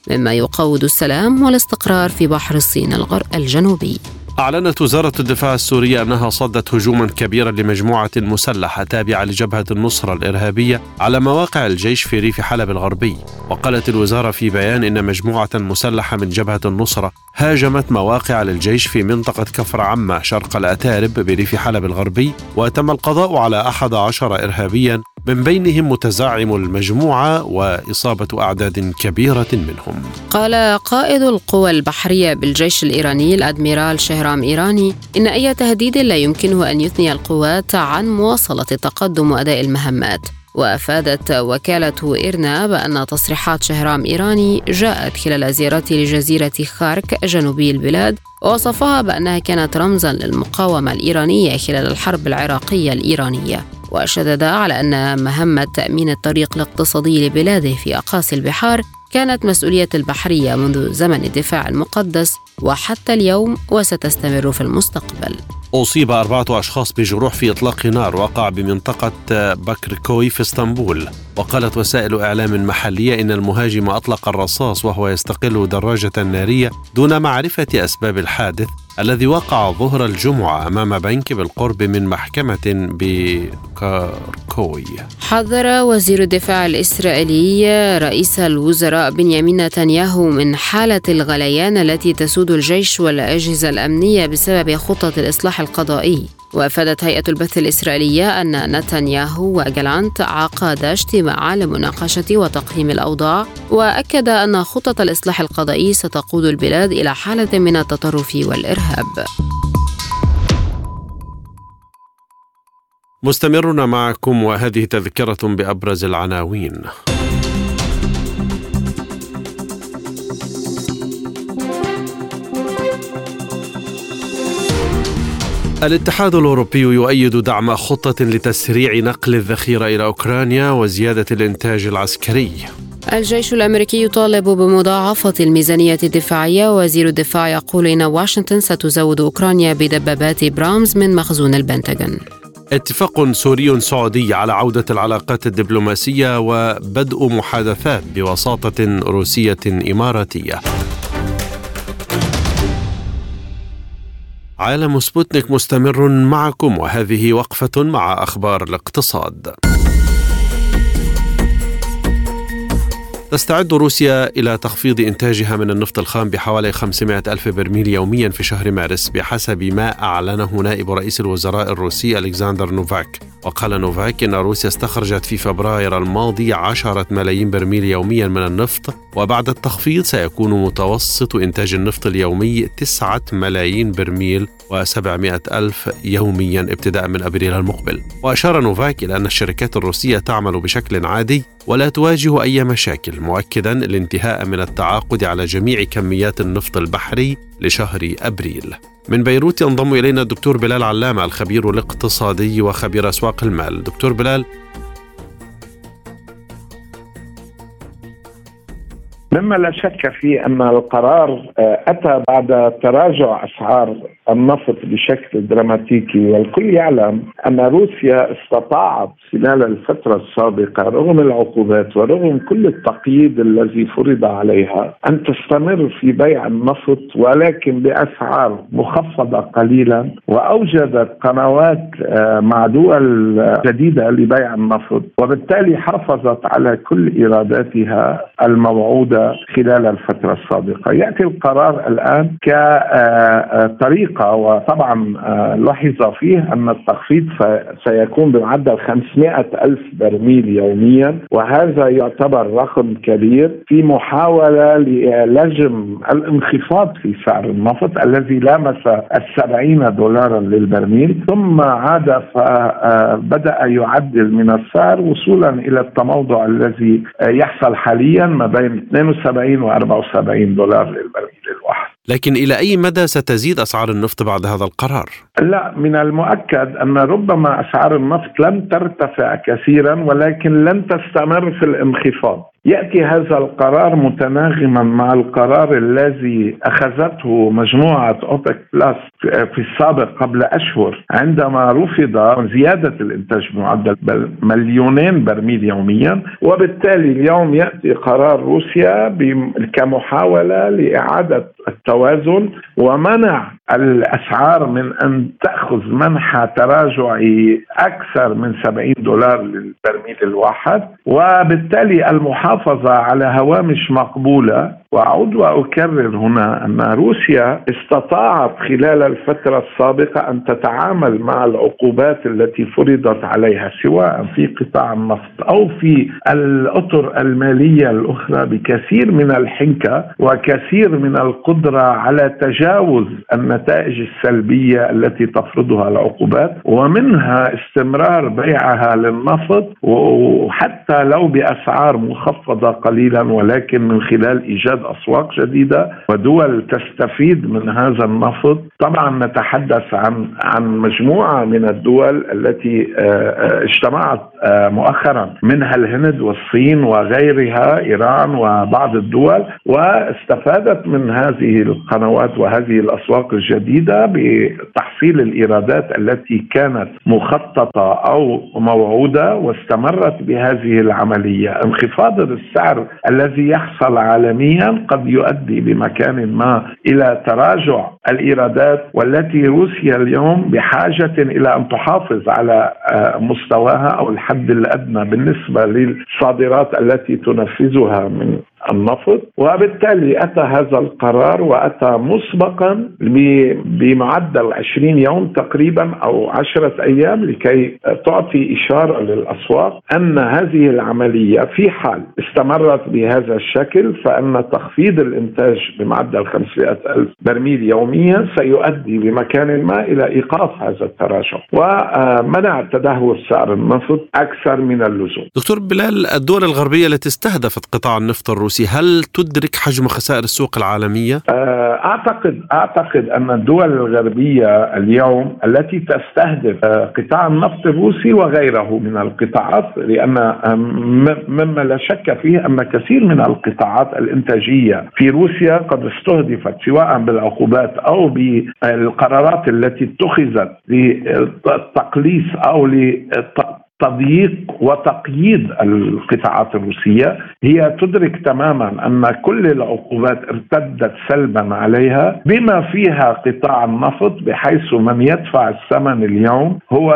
مما يقوض السلام والاستقرار في بحر الصين الجنوبي. أعلنت وزارة الدفاع السورية أنها صدت هجوما كبيرا لمجموعة مسلحة تابعة لجبهة النصرة الإرهابية على مواقع الجيش في ريف حلب الغربي. وقالت الوزارة في بيان إن مجموعة مسلحة من جبهة النصرة هاجمت مواقع للجيش في منطقة كفر عمة شرق الأتارب بريف حلب الغربي، وتم القضاء على 11 إرهابيا من بينهم متزعم المجموعة وإصابة أعداد كبيرة منهم. قال قائد القوى البحرية بالجيش الإيراني الأدميرال شهرام إيراني إن أي تهديد لا يمكنه أن يثني القوات عن مواصلة التقدم وأداء المهمات. وأفادت وكالة إيرنا بأن تصريحات شهرام إيراني جاءت خلال زيارته لجزيرة خارك جنوبي البلاد، ووصفها بأنها كانت رمزا للمقاومة الإيرانية خلال الحرب العراقية الإيرانية. وشدد على أن مهمة تأمين الطريق الاقتصادي لبلاده في أقاصي البحار كانت مسؤولية البحرية منذ زمن الدفاع المقدس وحتى اليوم وستستمر في المستقبل. أصيب 4 أشخاص بجروح في إطلاق نار وقع بمنطقة بكركوي في اسطنبول. وقالت وسائل إعلام محلية إن المهاجم أطلق الرصاص وهو يستقل دراجة نارية دون معرفة أسباب الحادث الذي وقع ظهر الجمعة أمام بنك بالقرب من محكمة بكركوي. حذر وزير الدفاع الإسرائيلي رئيس الوزراء بنيامين نتنياهو من حالة الغليان التي تسود الجيش والأجهزة الأمنية بسبب خطة الإصلاح القضائي. وأفادت هيئة البث الإسرائيلية أن نتنياهو وجالانت عقدا اجتماعا لمناقشة وتقييم الأوضاع، وأكد أن خطة الإصلاح القضائي ستقود البلاد إلى حالة من التطرف والإرهاب. مستمرون معكم وهذه تذكرة بأبرز العناوين. الاتحاد الأوروبي يؤيد دعم خطة لتسريع نقل الذخيرة إلى أوكرانيا وزيادة الإنتاج العسكري. الجيش الأمريكي يطالب بمضاعفة الميزانية الدفاعية، وزير الدفاع يقول إن واشنطن ستزود أوكرانيا بدبابات برامز من مخزون البنتاغون. اتفاق سوري سعودي على عودة العلاقات الدبلوماسية وبدء محادثات بوساطة روسية إماراتية. عالم سبوتنيك مستمر معكم وهذه وقفة مع أخبار الاقتصاد. تستعد روسيا إلى تخفيض إنتاجها من النفط الخام بحوالي 500 ألف برميل يوميا في شهر مارس بحسب ما أعلنه نائب رئيس الوزراء الروسي ألكسندر نوفاك. وقال نوفاك إن روسيا استخرجت في فبراير الماضي 10 ملايين برميل يوميا من النفط، وبعد التخفيض سيكون متوسط إنتاج النفط اليومي 9 ملايين برميل و700 ألف يوميا ابتداء من أبريل المقبل. وأشار نوفاك إلى أن الشركات الروسية تعمل بشكل عادي ولا تواجه أي مشاكل، مؤكدا الانتهاء من التعاقد على جميع كميات النفط البحري لشهر أبريل. من بيروت ينضم إلينا الدكتور بلال علامة الخبير الاقتصادي وخبير أسواق المال. دكتور بلال، مما لا شك فيه أن القرار أتى بعد تراجع أسعار النفط بشكل دراماتيكي، والكل يعلم أن روسيا استطاعت خلال الفترة السابقة رغم العقوبات ورغم كل التقييد الذي فرض عليها أن تستمر في بيع النفط، ولكن بأسعار مخفضة قليلا، وأوجدت قنوات مع دول جديدة لبيع النفط، وبالتالي حافظت على كل إيراداتها الموعودة خلال الفترة السابقة. يأتي القرار الآن كطريقة، وطبعا لاحظ فيه أن التخفيض سيكون بمعدل 500 ألف برميل يوميا، وهذا يعتبر رقم كبير في محاولة للجم الانخفاض في سعر النفط الذي لامس 70 دولارا للبرميل، ثم عاد فبدأ يعدل من السعر وصولا إلى التموضع الذي يحصل حاليا ما بين 72 و 74 دولار للبرميل الواحد. لكن إلى أي مدى ستزيد أسعار النفط بعد هذا القرار؟ لا، من المؤكد أن ربما أسعار النفط لن ترتفع كثيرا، ولكن لن تستمر في الانخفاض. يأتي هذا القرار متناغما مع القرار الذي أخذته مجموعة أوبك بلس في السابق قبل أشهر عندما رفض زيادة الإنتاج بمعدل 2,000,000 برميل يوميا، وبالتالي اليوم يأتي قرار روسيا كمحاولة لإعادة التوازن ومنع الأسعار من أن تأخذ منحى تراجعي أكثر من $70 للبرميل الواحد، وبالتالي المحافظة على هوامش مقبولة. وأعود وأكرر هنا أن روسيا استطاعت خلال الفترة السابقة أن تتعامل مع العقوبات التي فرضت عليها سواء في قطاع النفط أو في الأطر المالية الأخرى بكثير من الحنكة وكثير من القدرة على تجاوز النتائج السلبية التي تفرضها العقوبات، ومنها استمرار بيعها للنفط وحتى لو بأسعار مخفضة قليلا، ولكن من خلال إيجاد أسواق جديدة ودول تستفيد من هذا النفط. طبعا نتحدث عن مجموعة من الدول التي اجتمعت مؤخرا، منها الهند والصين وغيرها، إيران وبعض الدول، واستفادت من هذه القنوات وهذه الأسواق الجديدة بتحصيل الإيرادات التي كانت مخططة أو موعودة، واستمرت بهذه العملية. انخفاض السعر الذي يحصل عالميا قد يؤدي بمكان ما إلى تراجع الإيرادات، والتي روسيا اليوم بحاجة إلى أن تحافظ على مستواها أو الحد الأدنى بالنسبة للصادرات التي تنفذها من النفط. وبالتالي أتى هذا القرار وأتى مسبقا بمعدل 20 يوم تقريبا أو 10 أيام لكي تعطي إشارة للأسواق أن هذه العملية في حال استمرت بهذا الشكل فأن تخفيض الإنتاج بمعدل 500,000 برميل يوميا سيؤدي بمكان ما إلى إيقاف هذا التراجع ومنع تدهور سعر النفط أكثر من اللزوم. دكتور بلال، الدول الغربية التي استهدفت قطاع النفط الروسي هل تدرك حجم خسائر السوق العالمية؟ أعتقد أن الدول الغربية اليوم التي تستهدف قطاع النفط الروسي وغيره من القطاعات، لأن مما لا شك فيه أن كثير من القطاعات الإنتاجية في روسيا قد استهدفت سواء بالعقوبات أو بالقرارات التي اتخذت للتقليص أو تضييق وتقييد القطاعات الروسية. هي تدرك تماما أن كل العقوبات ارتدت سلبا عليها بما فيها قطاع النفط، بحيث من يدفع الثمن اليوم هو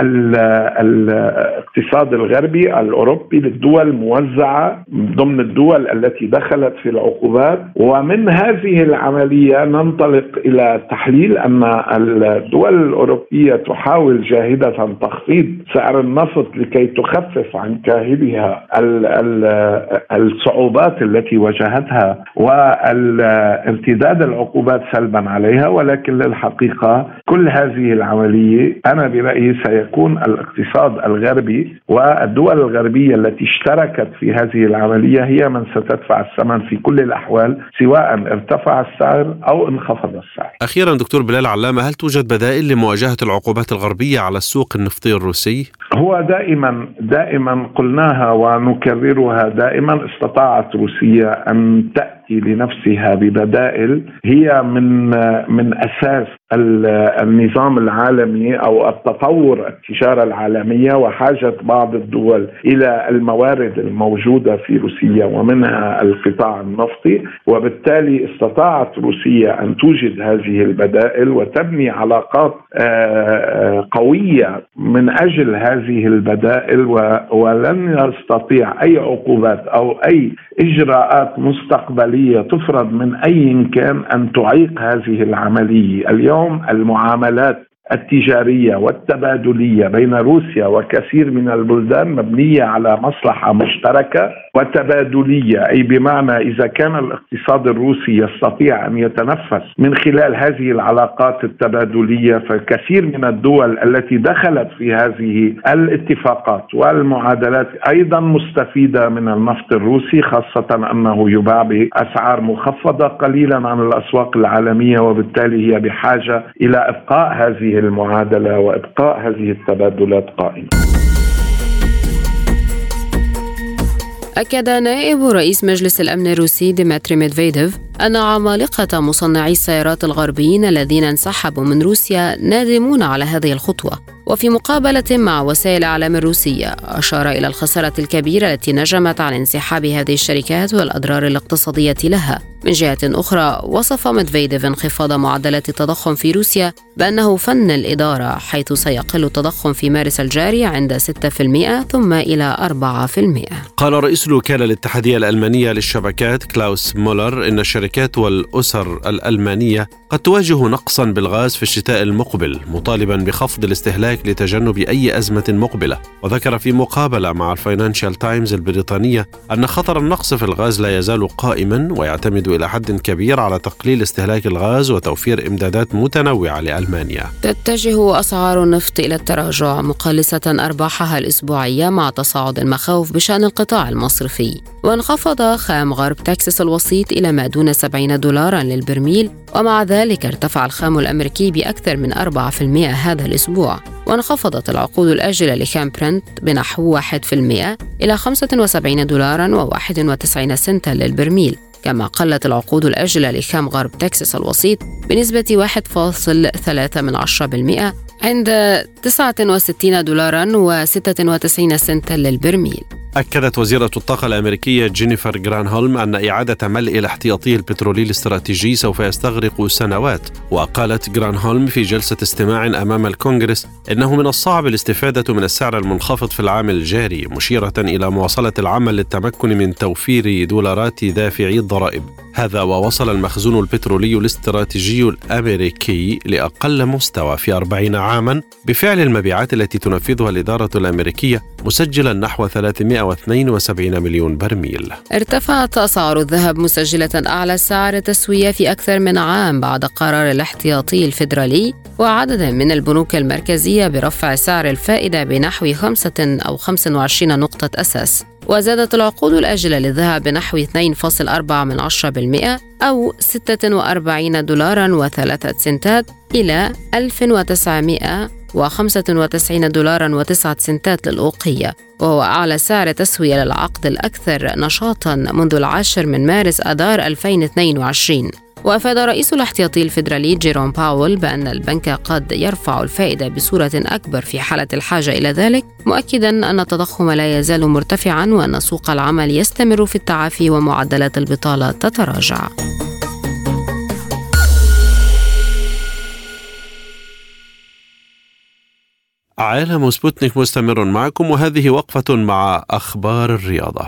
الاقتصاد الغربي الأوروبي للدول موزعة ضمن الدول التي دخلت في العقوبات. ومن هذه العملية ننطلق إلى تحليل أن الدول الأوروبية تحاول جاهدة تخفيض سعر النفط لكي تخفف عن كاهلها الصعوبات التي واجهتها وارتداد العقوبات سلبا عليها، ولكن للحقيقة كل هذه العملية أنا برأيي سيكون الاقتصاد الغربي والدول الغربية التي اشتركت في هذه العملية هي من ستدفع الثمن في كل الأحوال، سواء ارتفع السعر أو انخفض السعر. أخيرا دكتور بلال علامة، هل توجد بدائل لمواجهة العقوبات الغربية على السوق النفطي الروسي؟ هو دائما قلناها ونكررها دائما، استطاعت روسيا أن تأتي لنفسها ببدائل هي من أساس النظام العالمي أو التطور التجارة العالمية، وحاجة بعض الدول إلى الموارد الموجودة في روسيا ومنها القطاع النفطي، وبالتالي استطاعت روسيا أن توجد هذه البدائل وتبني علاقات قوية من أجل هذه البدائل، ولن يستطيع أي عقوبات أو أي إجراءات مستقبلية تفرض من أي كان أن تعيق هذه العملية. اليوم المعاملات التجارية والتبادلية بين روسيا وكثير من البلدان مبنية على مصلحة مشتركة وتبادلية، أي بمعنى إذا كان الاقتصاد الروسي يستطيع أن يتنفس من خلال هذه العلاقات التبادلية، فكثير من الدول التي دخلت في هذه الاتفاقات والمعادلات أيضا مستفيدة من النفط الروسي، خاصة أنه يباع بأسعار مخفضة قليلا عن الأسواق العالمية، وبالتالي هي بحاجة إلى إبقاء هذه المعادلة وإبقاء هذه التبادلات قائمة. أكد نائب رئيس مجلس الأمن الروسي ديمتري ميدفيديف أن عمالقة مصنعي السيارات الغربيين الذين انسحبوا من روسيا نادمون على هذه الخطوة. وفي مقابلة مع وسائل الإعلام الروسية أشار إلى الخسارة الكبيرة التي نجمت عن انسحاب هذه الشركات والأضرار الاقتصادية لها. من جهة أخرى وصف ميدفيديف انخفاض معدلات التضخم في روسيا بأنه فن الإدارة، حيث سيقل التضخم في مارس الجاري عند 6% ثم إلى 4%. قال رئيس الوكالة الاتحادية الألمانية للشبكات كلاوس مولر إن الشركات والأسر الألمانية قد تواجه نقصا بالغاز في الشتاء المقبل، مطالبا بخفض الاستهلاك لتجنب أي أزمة مقبلة. وذكر في مقابلة مع الفاينانشال تايمز البريطانية أن خطر النقص في الغاز لا يزال قائما، ويعتمد إلى حد كبير على تقليل استهلاك الغاز وتوفير إمدادات متنوعة لألمانيا. تتجه أسعار النفط إلى التراجع مقلصة أرباحها الأسبوعية مع تصاعد المخاوف بشأن القطاع المصرفي. وانخفض خام غرب تكساس الوسيط إلى ما دون $70 للبرميل، ومع ذلك ارتفع الخام الأمريكي بأكثر من 4% هذا الأسبوع. وانخفضت العقود الآجلة لخام برنت بنحو 1% إلى $95.91 للبرميل، كما قلت العقود الآجلة لخام غرب تكساس الوسيط بنسبة 1.3% عند $69.96 للبرميل. أكدت وزيرة الطاقة الأمريكية جينيفر غرانهولم أن إعادة ملء الاحتياطي البترولي الاستراتيجي سوف يستغرق سنوات. وقالت غرانهولم في جلسة استماع أمام الكونغرس إنه من الصعب الاستفادة من السعر المنخفض في العام الجاري، مشيرة إلى مواصلة العمل للتمكن من توفير دولارات دافعي الضرائب. هذا ووصل المخزون البترولي الاستراتيجي الأمريكي لأقل مستوى في 40 عاما بفعل المبيعات التي تنفذها الإدارة الأمريكية، مسجلا نحو 372 مليون برميل. ارتفعت أسعار الذهب مسجلة أعلى سعر تسوية في أكثر من عام بعد قرار الاحتياطي الفيدرالي وعدد من البنوك المركزية برفع سعر الفائدة بنحو 25 نقطة أساس. وزادت العقود الآجلة للذهب بنحو 2.4% أو $46.03 إلى $1995.09 للأوقية، وهو أعلى سعر تسوية للعقد الأكثر نشاطاً منذ 10 من مارس آذار 2022. وأفاد رئيس الاحتياطي الفيدرالي جيروم باول بأن البنك قد يرفع الفائدة بصورة أكبر في حالة الحاجة إلى ذلك، مؤكداً أن التضخم لا يزال مرتفعاً وأن سوق العمل يستمر في التعافي ومعدلات البطالة تتراجع. عالم سبوتنيك مستمر معكم، وهذه وقفة مع أخبار الرياضة.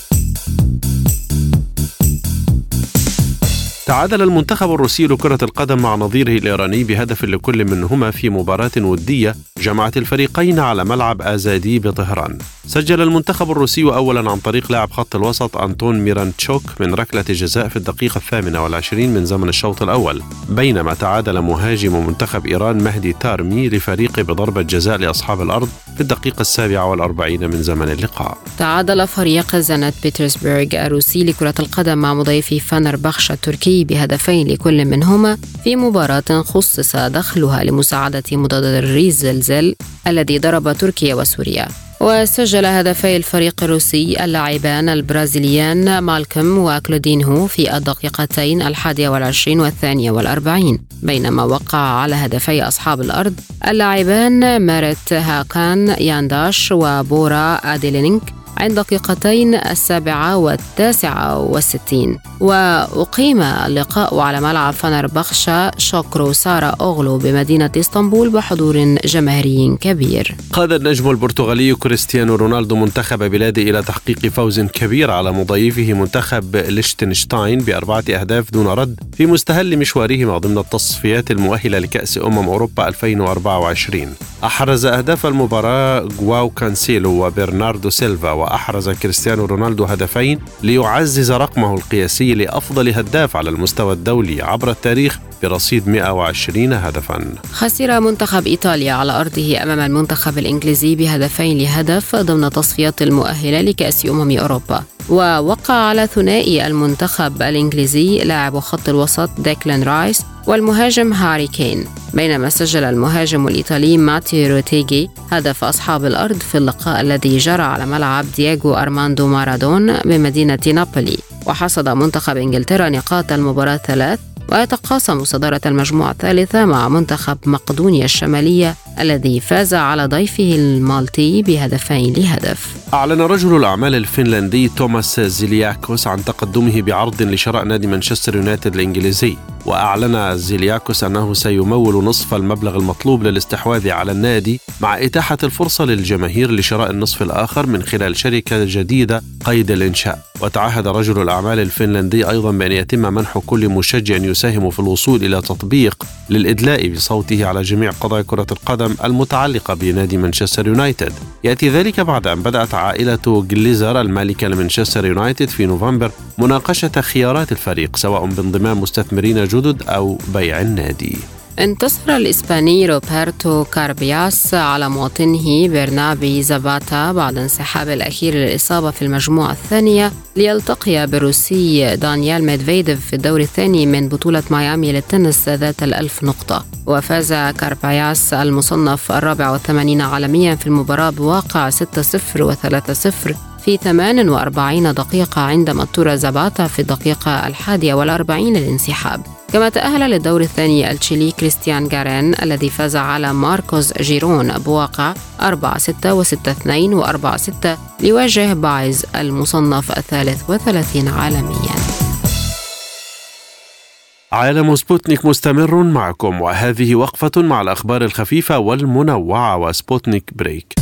تعادل المنتخب الروسي لكرة القدم مع نظيره الإيراني بهدف لكل منهما في مباراة ودية جمعت الفريقين على ملعب آزادي بطهران. سجل المنتخب الروسي أولا عن طريق لاعب خط الوسط أنطون ميرانتشوك من ركلة جزاء في الدقيقة 28 من زمن الشوط الأول، بينما تعادل مهاجم منتخب إيران مهدي تارمي لفريقه بضربة جزاء لأصحاب الأرض في الدقيقة 47 من زمن اللقاء. تعادل فريق زنت بيترسبرغ الروسي لكرة القدم مع مضيفي فنربخش التركي بهدفين لكل منهما في مباراة خصص دخلها لمساعدة مضاد الزلزال الذي ضرب تركيا وسوريا. وسجل هدفي الفريق الروسي اللاعبان البرازيليان مالكوم وكلودينهو في الدقيقتين 21 و42، بينما وقع على هدفي أصحاب الأرض اللاعبان مارت هاكان يانداش وبورا أديلينك عند دقيقتين 7 و69. وأقيم اللقاء على ملعب فنربخشة شوكرو سارا أوغلو بمدينة إسطنبول بحضور جماهيري كبير. قاد النجم البرتغالي كريستيانو رونالدو منتخب بلاده إلى تحقيق فوز كبير على مضيفه منتخب ليشتنشتاين ب4 أهداف دون رد في مستهل مشوارهما ضمن التصفيات المؤهلة لكأس أوروبا 2024. أحرز أهداف المباراة جواو كانسيلو وبرناردو سيلفا، وأحرز كريستيانو رونالدو هدفين ليعزز رقمه القياسي لأفضل هداف على المستوى الدولي عبر التاريخ برصيد 120 هدفا. خسر منتخب إيطاليا على أرضه أمام المنتخب الإنجليزي بهدفين لهدف ضمن تصفيات المؤهلة لكأس أوروبا. ووقع على ثنائي المنتخب الإنجليزي لاعب خط الوسط ديكلان رايس والمهاجم هاري كين، بينما سجل المهاجم الإيطالي ماتيو روتيغي هدف أصحاب الأرض في اللقاء الذي جرى على ملعب دييغو أرماندو مارادون بمدينة نابولي. وحصد منتخب إنجلترا نقاط المباراة 3 ويتقاسم صدارة المجموعة الثالثة مع منتخب مقدونيا الشمالية الذي فاز على ضيفه المالطي ب2-0. أعلن رجل الأعمال الفنلندي توماس زيلياكوس عن تقدمه بعرض لشراء نادي مانشستر يونايتد الإنجليزي، وأعلن زيلياكوس أنه سيمول نصف المبلغ المطلوب للاستحواذ على النادي مع إتاحة الفرصة للجماهير لشراء النصف الآخر من خلال شركة جديدة قيد الإنشاء. وتعهد رجل الأعمال الفنلندي أيضا بأن يتم منح كل مشجع يساهم في الوصول إلى تطبيق للإدلاء بصوته على جميع قضايا كرة القدم المتعلقة بنادي مانشستر يونايتد. يأتي ذلك بعد أن بدأت عائلة جليزر المالكة لمانشستر يونايتد في نوفمبر مناقشة خيارات الفريق سواء بانضمام مستثمرين جدد أو بيع النادي. انتصر الإسباني روبرتو كاربياس على مواطنه برنابي زاباتا بعد انسحاب الأخير للإصابة في المجموعة الثانية ليلتقي بالروسي دانيال ميدفيديف في الدور الثاني من بطولة ميامي للتنس ذات 1000 نقطة. وفاز كاربياس المصنف 84 عالميا في المباراة بواقع 6-0 و3-0 في 48 دقيقة عندما اضطر زاباتا في الدقيقة 41 للانسحاب. كما تأهل للدور الثاني التشيلي كريستيان غارين الذي فاز على ماركوس جيرون بواقع 4-6 و6-2 و4-6 ليواجه بايز المصنف 33 عالميا. عالم سبوتنيك مستمر معكم، وهذه وقفة مع الأخبار الخفيفة والمنوعة وسبوتنيك بريك.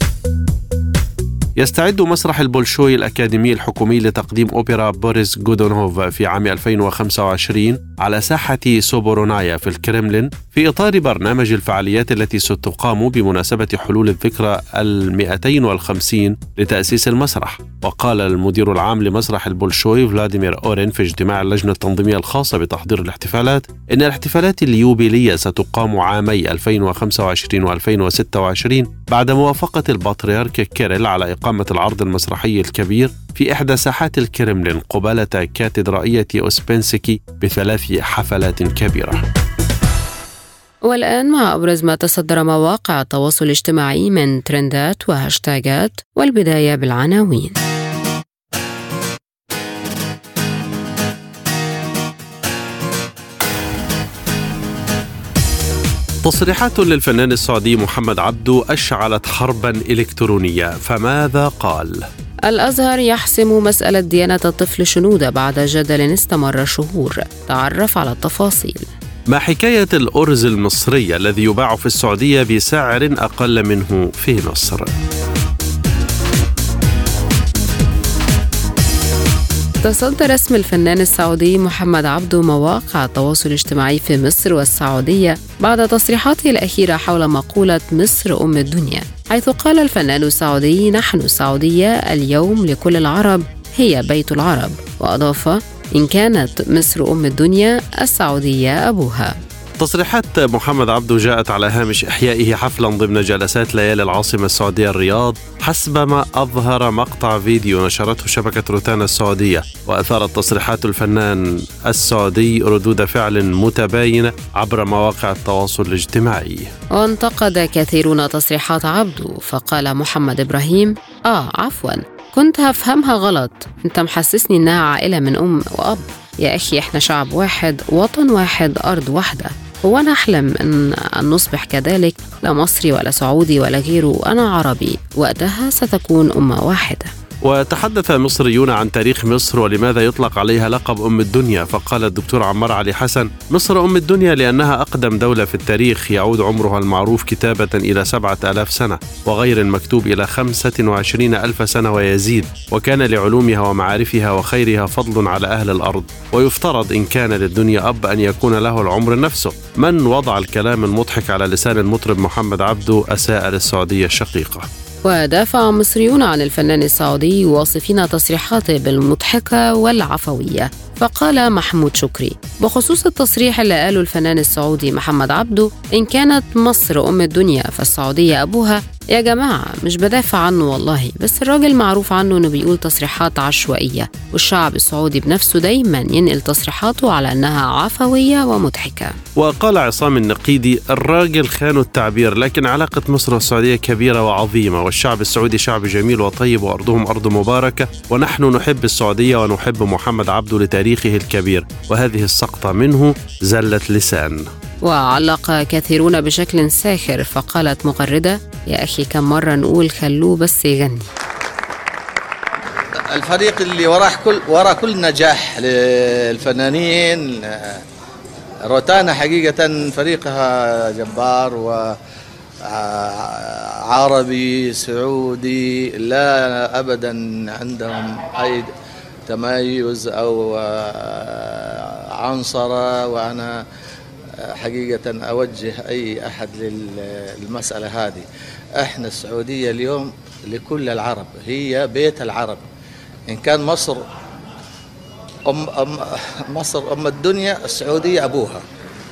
يستعد مسرح البولشوي الأكاديمي الحكومي لتقديم أوبرا بوريس غودونوف في عام 2025 على ساحة سوبورونايا في الكرملين في إطار برنامج الفعاليات التي ستقام بمناسبة حلول الذكرى 250 لتأسيس المسرح. وقال المدير العام لمسرح البولشوي فلاديمير أورين في اجتماع اللجنة التنظيمية الخاصة بتحضير الاحتفالات إن الاحتفالات اليوبيلية ستقام عامي 2025 و2026 بعد موافقة البطريرك كيريل على إقامة العرض المسرحي الكبير في إحدى ساحات الكرملين قبالة كاتدرائية أوسبنسكي ب3 حفلات كبيرة. والآن مع أبرز ما تصدر مواقع التواصل الاجتماعي من ترندات وهاشتاجات، والبداية بالعناوين. تصريحات للفنان السعودي محمد عبدو أشعلت حربا إلكترونية، فماذا قال؟ الأزهر يحسم مسألة ديانة الطفل شنودة بعد جدل استمر شهور، تعرف على التفاصيل. ما حكاية الأرز المصري الذي يباع في السعودية بسعر أقل منه في مصر؟ تصدر اسم الفنان السعودي محمد عبدو مواقع التواصل الاجتماعي في مصر والسعودية بعد تصريحاته الأخيرة حول مقولة مصر أم الدنيا، حيث قال الفنان السعودي: نحن السعودية اليوم لكل العرب هي بيت العرب، وأضاف: إن كانت مصر أم الدنيا السعودية أبوها. تصريحات محمد عبدو جاءت على هامش إحيائه حفلا ضمن جلسات ليالي العاصمة السعودية الرياض، حسب ما أظهر مقطع فيديو نشرته شبكة روتانا السعودية. وأثارت تصريحات الفنان السعودي ردود فعل متباينة عبر مواقع التواصل الاجتماعي. وانتقد كثيرون تصريحات عبدو، فقال محمد إبراهيم: عفوا، كنت هفهمها غلط، انت محسسني انها عائلة من أم وأب. يا أخي احنا شعب واحد، وطن واحد، أرض واحدة. هو أنا أحلم أن نصبح كذلك؟ لا مصري ولا سعودي ولا غيره، أنا عربي، وقتها ستكون أمة واحدة. وتحدث مصريون عن تاريخ مصر ولماذا يطلق عليها لقب أم الدنيا، فقال الدكتور عمار علي حسن: مصر أم الدنيا لأنها أقدم دولة في التاريخ يعود عمرها المعروف كتابة إلى 7000 سنة وغير المكتوب إلى 25,000 سنة ويزيد، وكان لعلومها ومعارفها وخيرها فضل على أهل الأرض، ويفترض إن كان للدنيا أب أن يكون له العمر نفسه. من وضع الكلام المضحك على لسان المطرب محمد عبدو أساء للسعودية الشقيقة. ودافع مصريون عن الفنان السعودي واصفين تصريحاته بالمضحكة والعفوية، فقال محمود شكري بخصوص التصريح اللي قاله الفنان السعودي محمد عبدو: إن كانت مصر أم الدنيا فالسعودية أبوها، يا جماعة مش بدافع عنه والله، بس الراجل معروف عنه إنه بيقول تصريحات عشوائية، والشعب السعودي بنفسه دايما ينقل تصريحاته على أنها عفوية ومضحكة. وقال عصام النقيدي: الراجل خانوا التعبير، لكن علاقة مصر والسعودية كبيرة وعظيمة، والشعب السعودي شعب جميل وطيب، وأرضهم أرض مباركة، ونحن نحب السعودية ونحب محمد عبده لتاريخه الكبير، وهذه السقطة منه زلة لسان. وعلق كثيرون بشكل ساخر، فقالت مغردة: يا أخي كم مرة نقول خلوه بس يغني. الفريق اللي وراء كل نجاح للفنانين روتانا حقيقة فريقها جبار وعربي سعودي، لا أبدا عندهم أي تميز أو عنصرة. وأنا حقيقة أوجه أي أحد للمسألة هذه. إحنا السعودية اليوم لكل العرب، هي بيت العرب. إن كان مصر مصر أم الدنيا، السعودية أبوها.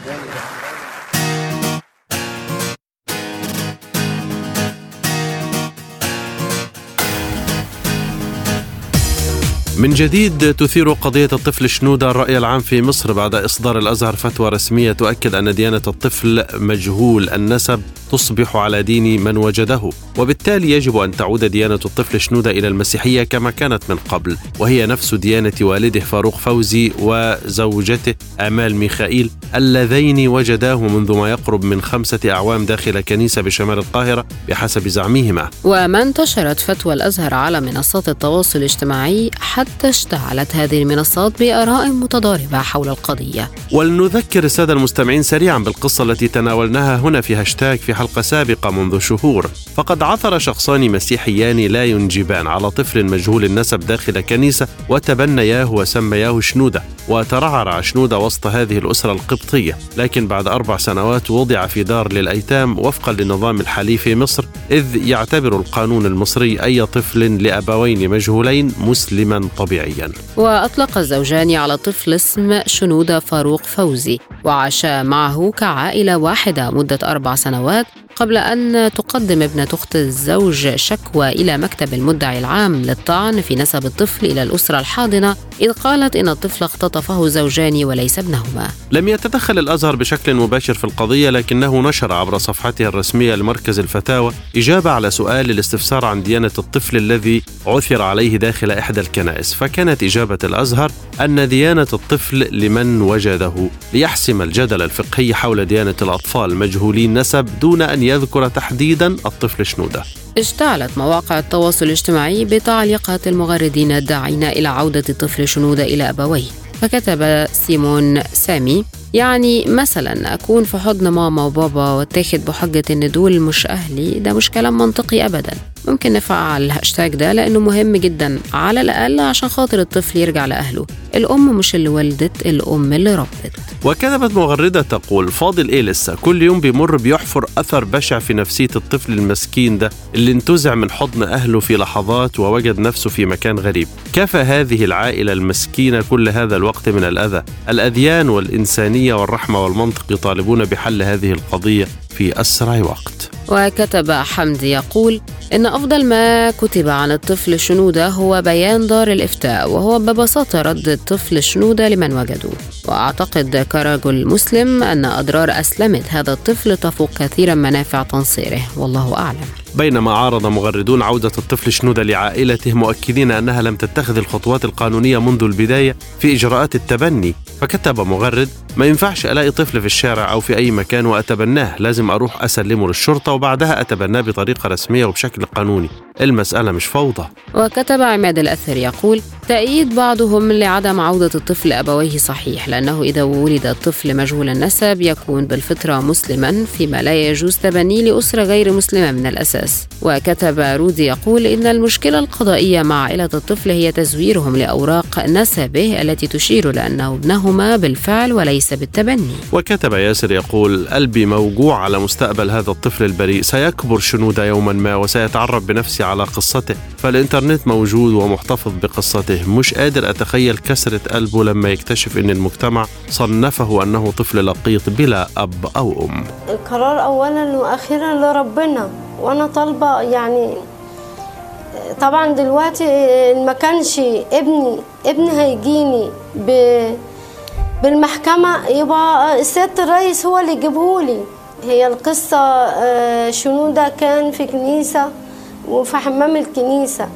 من جديد تثير قضية الطفل شنودة الرأي العام في مصر بعد إصدار الأزهر فتوى رسمية تؤكد أن ديانة الطفل مجهول النسب تصبح على دين من وجده، وبالتالي يجب أن تعود ديانة الطفل شنودة إلى المسيحية كما كانت من قبل، وهي نفس ديانة والده فاروق فوزي وزوجته آمال ميخائيل اللذين وجداه منذ ما يقرب من 5 أعوام داخل كنيسة بشمال القاهرة بحسب زعمهما. وما انتشرت فتوى الأزهر على منصات التواصل الاجتماعي حتى اشتعلت هذه المنصات بآراء متضاربة حول القضية. ولنذكر السادة المستمعين سريعا بالقصة التي تناولناها هنا في هاشتاج في حلقة سابقة منذ شهور. فقد عثر شخصان مسيحيان لا ينجبان على طفل مجهول النسب داخل كنيسة وتبنياه وسمياه شنودة، وترعرع شنودة وسط هذه الأسرة القبطية، لكن بعد 4 سنوات وضع في دار للأيتام وفقا للنظام الحالي في مصر، إذ يعتبر القانون المصري أي طفل لأبوين مجهولين مسلما طبيعيا. وأطلق الزوجان على الطفل اسم شنودة فاروق فوزي، وعاشا معه كعائلة واحدة مدة 4 سنوات قبل أن تقدم ابنة أخت الزوج شكوى إلى مكتب المدعي العام للطعن في نسب الطفل إلى الأسرة الحاضنة، إذ قالت إن الطفل اختطفه زوجان وليس ابنهما. لم يتدخل الأزهر بشكل مباشر في القضية، لكنه نشر عبر صفحته الرسمية لمركز الفتاوى إجابة على سؤال الاستفسار عن ديانة الطفل الذي عثر عليه داخل إحدى الكنائس، فكانت إجابة الأزهر أن ديانة الطفل لمن وجده، ليحسم الجدل الفقهي حول ديانة الأطفال مجهولين نسب دون أن يذكر تحديدا الطفل شنودة. اشتعلت مواقع التواصل الاجتماعي بتعليقات المغردين الداعين إلى عودة الطفل شنودة إلى أبويه، فكتب سيمون سامي: يعني مثلا أكون في حضن ماما وبابا واتاخد بحجة إن دول مش أهلي، ده مش كلام منطقي أبدا. ممكن نفعل الهاشتاج ده لأنه مهم جدا، على الأقل عشان خاطر الطفل يرجع لأهله. الأم مش اللي ولدت، الأم اللي ربت. وكتبت مغردة تقول: فاضل إيه لسه؟ كل يوم بيمر بيحفر أثر بشع في نفسية الطفل المسكين ده اللي انتزع من حضن أهله في لحظات ووجد نفسه في مكان غريب. كفى هذه العائلة المسكينة كل هذا الوقت من الأذى. الأديان والإنسانية والرحمة والمنطق يطالبون بحل هذه القضية في أسرع وقت. وكتب حمدي يقول إن أفضل ما كتب عن الطفل شنودة هو بيان دار الإفتاء، وهو ببساطة رد الطفل شنودة لمن وجدوه. وأعتقد كرجل مسلم أن أضرار أسلمت هذا الطفل تفوق كثيرا منافع تنصيره، والله أعلم. بينما عارض مغردون عودة الطفل شنودة لعائلته مؤكدين أنها لم تتخذ الخطوات القانونية منذ البداية في إجراءات التبني، فكتب مغرد: ما ينفعش ألاقي طفل في الشارع أو في أي مكان وأتبناه، لازم أروح أسلمه للشرطة وبعدها أتبناه بطريقة رسمية وبشكل قانوني. المسألة مش فوضى. وكتب عماد الأثر يقول: تأييد بعضهم لعدم عودة الطفل أبويه صحيح، لأنه إذا ولد الطفل مجهول النسب يكون بالفطرة مسلما، فيما لا يجوز تبنيه لأسرة غير مسلمة من الأساس. وكتب رودي يقول: إن المشكلة القضائية مع عائلة الطفل هي تزويرهم لأوراق نسبه التي تشير لأنه ابنهما بالفعل وليس بالتبني. وكتب ياسر يقول: قلبي موجوع على مستقبل هذا الطفل البريء، سيكبر شنودة يوما ما وسيتعرف بنفسه على قصته، فالإنترنت موجود ومحتفظ بقصته. مش قادر أتخيل كسرة قلبه لما يكتشف إن المجتمع صنفه أنه طفل لقيط بلا أب أو أم. القرار أولا وأخيرا لربنا، وأنا طالبة يعني طبعا دلوقتي ما كانش ابني هيجيني بالمحكمة، يبقى سيادة الرئيس هو اللي يجيبهولي. هي القصة شنودة كان في كنيسة وفي حمام الكنيسة،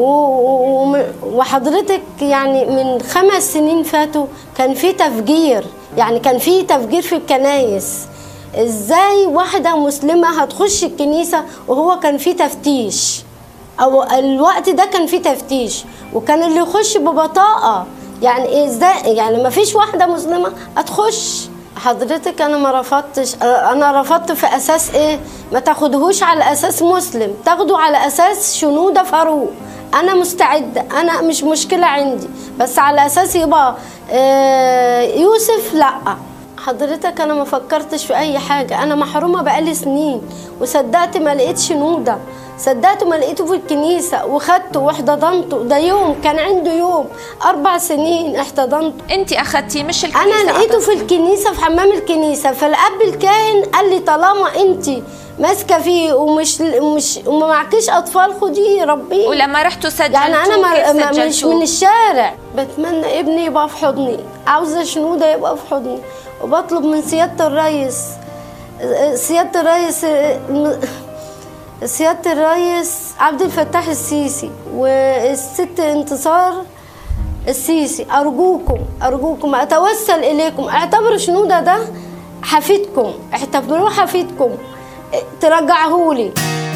وحضرتك يعني من 5 سنين فاتوا كان في تفجير، يعني كان في تفجير في الكنايس. ازاي واحدة مسلمة هتخش الكنيسة وهو كان في تفتيش، او الوقت ده كان في تفتيش، وكان اللي يخش ببطاقة. يعني ازاي يعني ما فيش واحدة مسلمة هتخش؟ حضرتك انا ما رفضتش، انا رفضت في اساس ايه؟ ما تاخدهوش على اساس مسلم، تاخده على اساس شنودة فاروق. انا مستعدة، انا مش مشكلة عندي، بس على اساس يبقى يوسف لا. حضرتك انا ما فكرتش في اي حاجة، انا محرومة بقالي سنين، وصدقت ما لقيت شنودة، صدقته ما لقيته في الكنيسة وخدته واحتضنته. ده يوم كان عنده يوم 4 سنين احتضنته. انت اخدتيه مش الكنيسة؟ انا لقيته في الكنيسة في حمام الكنيسة، فالاب الكاهن قال لي طالما انت ماسكه فيه وما معكيش اطفال خديه ربيه. ولما رحتوا سجلتوه يعني انا مش من الشارع. بتمنى ابني يبقى في حضني، عاوزه شنودة يبقى في حضني، وبطلب من سيادة الرئيس عبد الفتاح السيسي والست انتصار السيسي، أرجوكم أتوسل إليكم، اعتبروا شنودة ده حفيدكم، اعتبروه حفيدكم، ترجعهولي.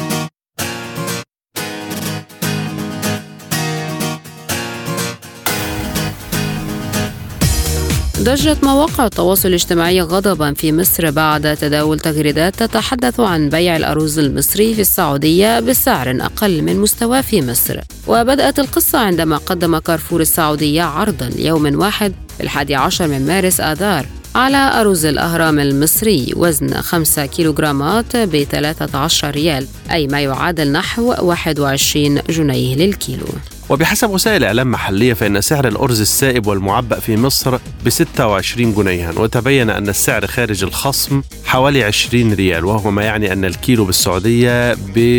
ضجت مواقع التواصل الاجتماعي غضبا في مصر بعد تداول تغريدات تتحدث عن بيع الأرز المصري في السعودية بسعر أقل من مستواه في مصر. وبدأت القصة عندما قدم كارفور السعودية عرضا ليوم واحد في 11 من مارس آذار على أرز الأهرام المصري وزن 5 كيلوغرامات ب 13 ريال، أي ما يعادل نحو 21 جنيه للكيلو. وبحسب وسائل إعلام محلية فإن سعر الأرز السائب والمعبأ في مصر ب26 جنيها، وتبين أن السعر خارج الخصم حوالي 20 ريال، وهو ما يعني أن الكيلو بالسعودية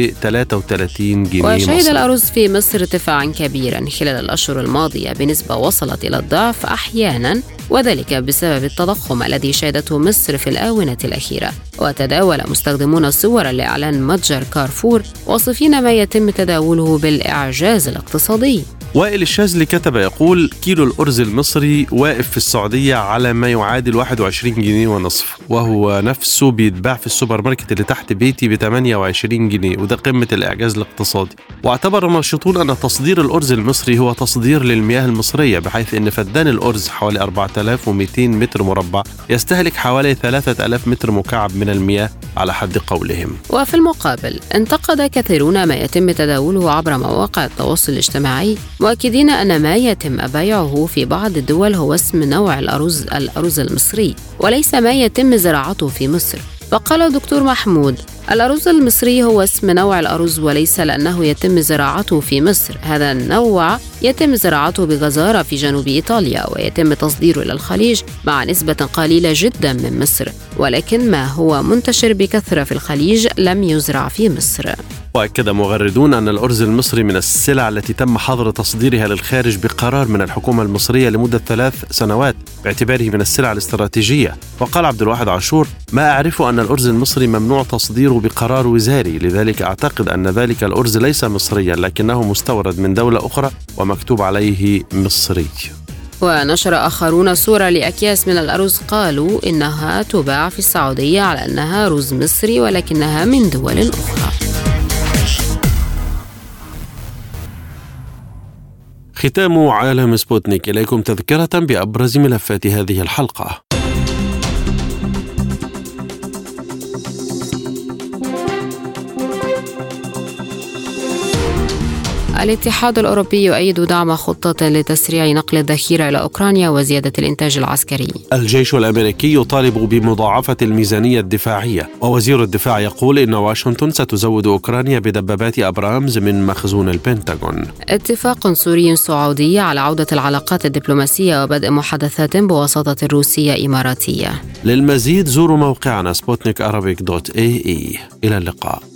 ب33 جنيه مصري. وشهد الأرز في مصر ارتفاعا كبيرا خلال الأشهر الماضية بنسبة وصلت إلى الضعف أحيانا، وذلك بسبب التضخم الذي شهدته مصر في الآونة الأخيرة. وتداول مستخدمون صورا لإعلان متجر كارفور واصفين ما يتم تداوله بالإعجاز الاقتصادي. وائل الشاذلي كتب يقول: كيلو الأرز المصري واقف في السعودية على ما يعادل 21 جنيه ونصف، وهو نفسه بيتباع في السوبر ماركت اللي تحت بيتي ب28 جنيه، وده قمة الإعجاز الاقتصادي. واعتبر الناشطون أن تصدير الأرز المصري هو تصدير للمياه المصرية، بحيث أن فدان الأرز حوالي 4200 متر مربع يستهلك حوالي 3000 متر مكعب من المياه على حد قولهم. وفي المقابل انتقد كثيرون ما يتم تداوله عبر مواقع التواصل الاجتماعي، مؤكدين أن ما يتم بيعه في بعض الدول هو اسم نوع الأرز المصري وليس ما يتم زراعته في مصر. فقال الدكتور محمود: الأرز المصري هو اسم نوع الأرز وليس لأنه يتم زراعته في مصر. هذا النوع يتم زراعته بجزارة في جنوب إيطاليا ويتم تصديره إلى الخليج مع نسبة قليلة جدا من مصر، ولكن ما هو منتشر بكثرة في الخليج لم يزرع في مصر. وأكد مغردون أن الأرز المصري من السلع التي تم حظر تصديرها للخارج بقرار من الحكومة المصرية لمدة 3 سنوات باعتباره من السلع الاستراتيجية. وقال عبد الواحد عاشور: ما أعرف أن الأرز المصري ممنوع تصديره بقرار وزاري، لذلك أعتقد أن ذلك الأرز ليس مصريا لكنه مستورد من دولة أخرى ومكتوب عليه مصري. ونشر آخرون صورة لأكياس من الأرز قالوا إنها تباع في السعودية على أنها رز مصري ولكنها من دول أخرى. ختام عالم سبوتنيك، إليكم تذكرة بأبرز ملفات هذه الحلقة. الاتحاد الأوروبي يؤيد دعم خطة لتسريع نقل الذخيرة إلى أوكرانيا وزيادة الإنتاج العسكري. الجيش الأمريكي يطالب بمضاعفة الميزانية الدفاعية، ووزير الدفاع يقول إن واشنطن ستزود أوكرانيا بدبابات أبرامز من مخزون البنتاغون. اتفاق سوري سعودي على عودة العلاقات الدبلوماسية وبدء محادثات بواسطة الروسية إماراتية. للمزيد زوروا موقعنا sputnikarabic.ae. إلى اللقاء.